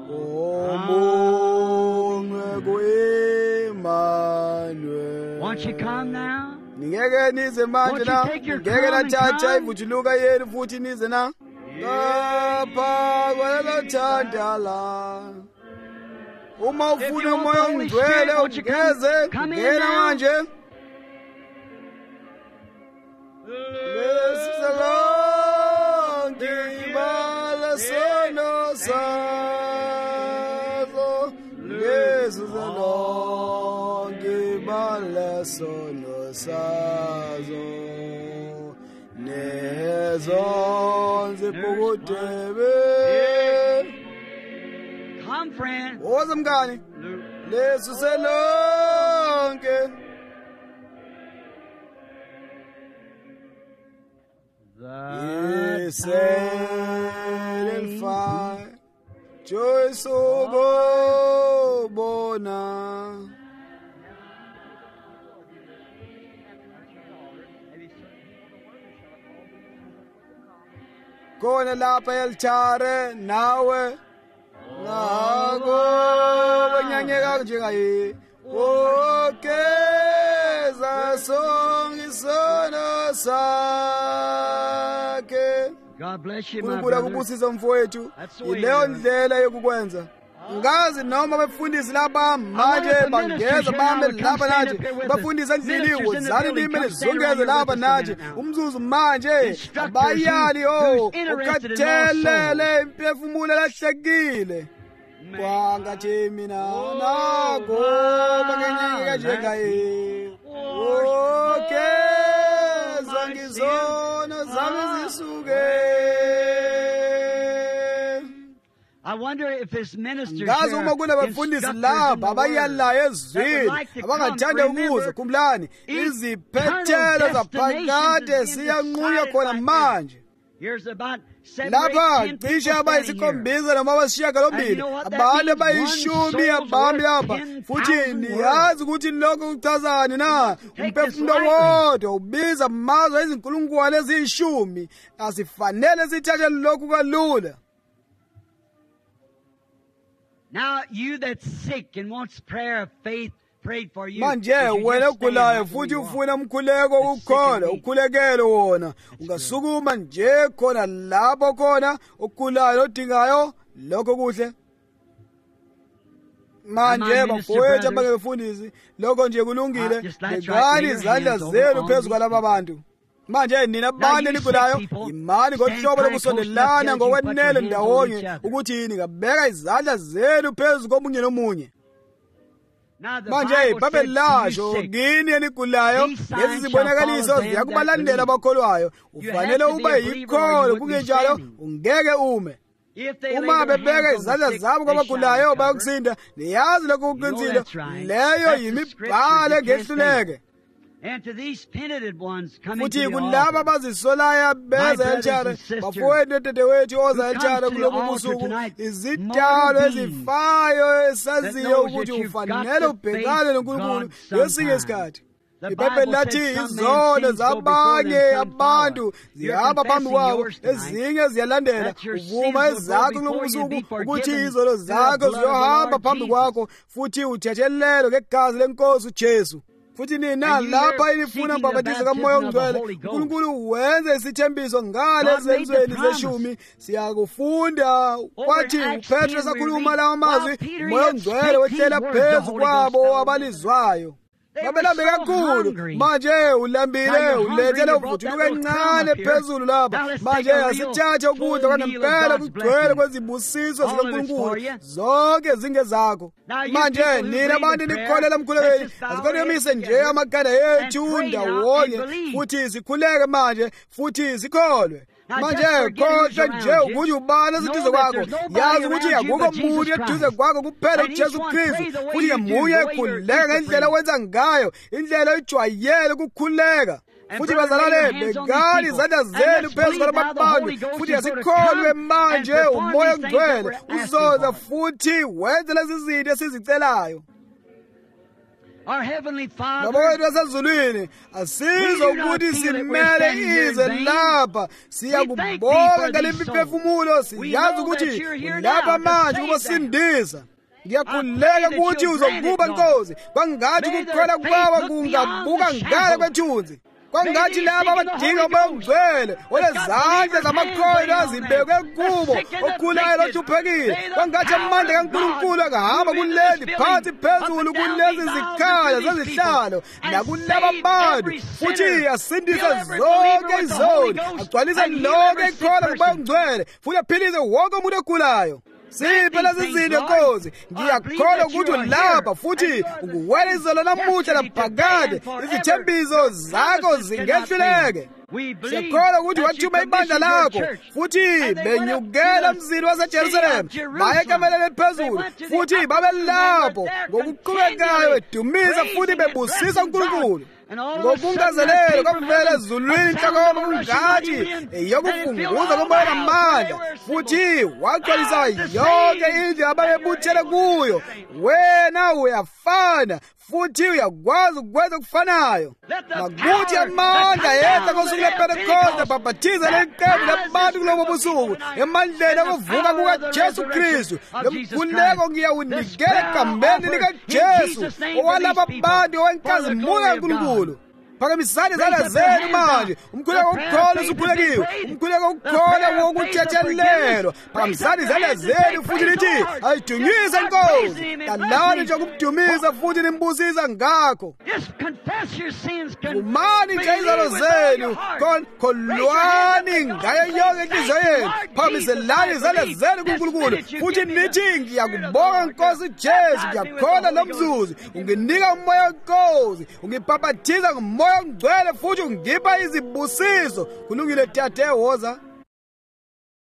omunye ku-Emmanuel. Won't you come now? Ningeke nize manje na. Ngeke nathatha ivutshuluka yenu futhi nize na. Kapha kwelo thandala. Uma ufuna umoya ongcwele ugeze ngena manje. Lesizalonke ibala sono sazo. Lesizalonke ibala sono sazo. Nezonze pokotebe. Come, friend. Woza mngani. Lesizalonke. Yes, and fire, joy so bona. Kona lapha elchare nawe nako banyanyeka njengaye. Okeza songi sono sake. God bless you, my Unkulunkulu brother. akubusise mfowethu. Ileyo ndlela yokukwenza. Ngazi noma befundisi laba manje bangeza bambe lapha nathi bafundisa endlini wozani limele zongeze lapha nathi umzuzu manje abayali o ukathelele imphefumulo lahlekile kwangathi mina nako bakenyeke njengaye okay zangizono zami zisuke. I wonder if his ministers ngazi uma kunabafundisi laba abayalayo ezwini abangathanda ukuza kumlani iziphethelo zaphakade siyanqunywa khona manje. Lapha cishe abayisikhombisa noma abasishiyagalombili abantu abayishumi abami lapha futhi niyazi ukuthi lokho kuchazani na. Umphefumulo wodwa ubiza amazwe ezinkulungwane eziyishumi. Asifanele sithathe lokhu kalula. Now you that's sick and wants prayer of faith prayed for you. Manje wena ogulayo futhi ufuna umkhuleko ukukholwa ukhulekele wona ungasukuma nje khona lapho khona ogulayo odingayo lokho kuhle. Manje bafowethu abangefundisi lokho nje kulungile. Bekani izandla zenu phezu kwalaba bantu. Manje nina abantu eligulayo imani ngohlobo lokusondelana ngokwenele ndawonye ukuthi ningabeka izandla zenu phezu komunye nomunye. Manje babelasho ngini eligulayo lezi zibonakaliso ziyakubalandela abakholwayo. Ufanele ube yikholo kungenjalo ungeke ume. Uma bebeka izandla zabo kwabagulayo bayokusinda niyazi lokho kuqinisile leyo yimibhalo engehluleke. And to these penitent ones coming to futhi the kulabo altar, abazisolaya beza elchare bafowethu dedewethu oza elchare kulobu busuku izidalo ezifayo esaziyo ukuthi ufanele ubhekane noNkulunkulu ngesinye isikhathi. Ibhayibheli lathi izono zabanye abantu zihamba phambi kwabo ezinye ziyalandela. Uvuma ezakho kulobu busuku ukuthi izono zakho ziyohamba phambi kwakho futhi uthethelelo ngegazi lenkosi uJesu. Futhi nina lapha inifuna mbabatizo kaMoya oNgcwele uNkulunkulu wenze isithembiso ngale ezenzweni zeshumi. Siyakufunda kwathi uPetro sakhuluma lawa mazwi uMoya oNgcwele wehlela phezu kwabo abalizwayo. Babelambe kakhulu manje ulambile ulethele uvuthuluke encane phezulu lapha. Manje asithathe ukudla kwanempela kugcwele kwezibusiso zikaNkulunkulu zonke zingezakho. Manje nina abantu nikholela emkhulekweni asikonemise nje amagada ethu ndawonye futhi sikhuleke manje futhi sikholwe. Manje kodwa nje ukuthi ubani esiduze kwakho yazi ukuthi akukho umuntu eduze kwakho kuphela uJesu Kristu futhi yemunye ekhuleka ngendlela owenza ngayo indlela ejwayele ukukhuleka. futhi bazalwane bekani izandla zenu phezu kwalabantu futhi asikholwe manje umoya ongcwele uzoza futhi wenze lezi zinto esizicelayo. Baba wethu wasezulwini, asizwe ukuthi simele ize lapha. Siyakubonga ngale miphefumulo, siyazi ukuthi ulapha manje ukosindisa. Ngiyakhuleka ukuthi uzokuba Nkosi, kwangathi ukukhwela kwawa kungabuka ngale kwethunzi. Kwangathi laba abadinga umoya ongcwele olezandla zamakhono azibekwe kubo okhulayo lothuphekile. Kwangathi amandla kaNkulunkulu akahamba kuleli phansi phezulu kulezi zikhaya zezihlalo nakulaba bantu futhi asindise zonke izoni, agcwalise lonke ikhono ngomoya ongcwele futhi aphilise wonke umuntu ogulayo. Siphe lezi zinto Nkosi, ngiyakholwa ukuthi ulapha futhi ukuwela izolo namuhla laphakade izithembiso zakho zingehluleke. Siyakholwa ukuthi wathuma ibandla lakho futhi benyukela mzini waseJerusalema baye ekameleni eliphezulu futhi babe lapho ngokuqhubekayo bedumisa futhi bebusisa uNkulunkulu. Ngokungazelelo kwavela ezulwini inhloko kungathi eyokufunguza komoya namandla futhi wagcwalisa yonke indlu ababebuthele kuyo. Wena uyafana futhi uyakwazi ukwenza okufanayo. Makuthi amandla yenza ngosuku lwePentekoste abhabhathiza leqembu labantu kulobo busuku emandleni okuvuka kukaJesu Kristu. Lomkhuleko ngiyawunikela egambeni likaJesu owalaba bantu owenkazimulo kaNkulunkulu. Phakamisani izandla zenu manje. Umkhuleko wokukhona usukhulekiwe. Umkhuleko wokukhona wokuthethelelwa. Phakamisani izandla zenu futhi lithi ayidunyise Nkosi. Qalani nje ukumdumisa futhi nimbusisa ngakho. Vumani nje izono zenu. Kholwani ngayo yonke inhliziyo yenu. Phakamiselani izandla zenu kuNkulunkulu futhi nithi ngiyakubonga Nkosi Jesu, ngiyakhona lo mzuzu. Unginika umoya weNkosi, ungibhabhathiza ngomoya ongcwele futhi ungipha izibusiso. Kulungile Tate, woza.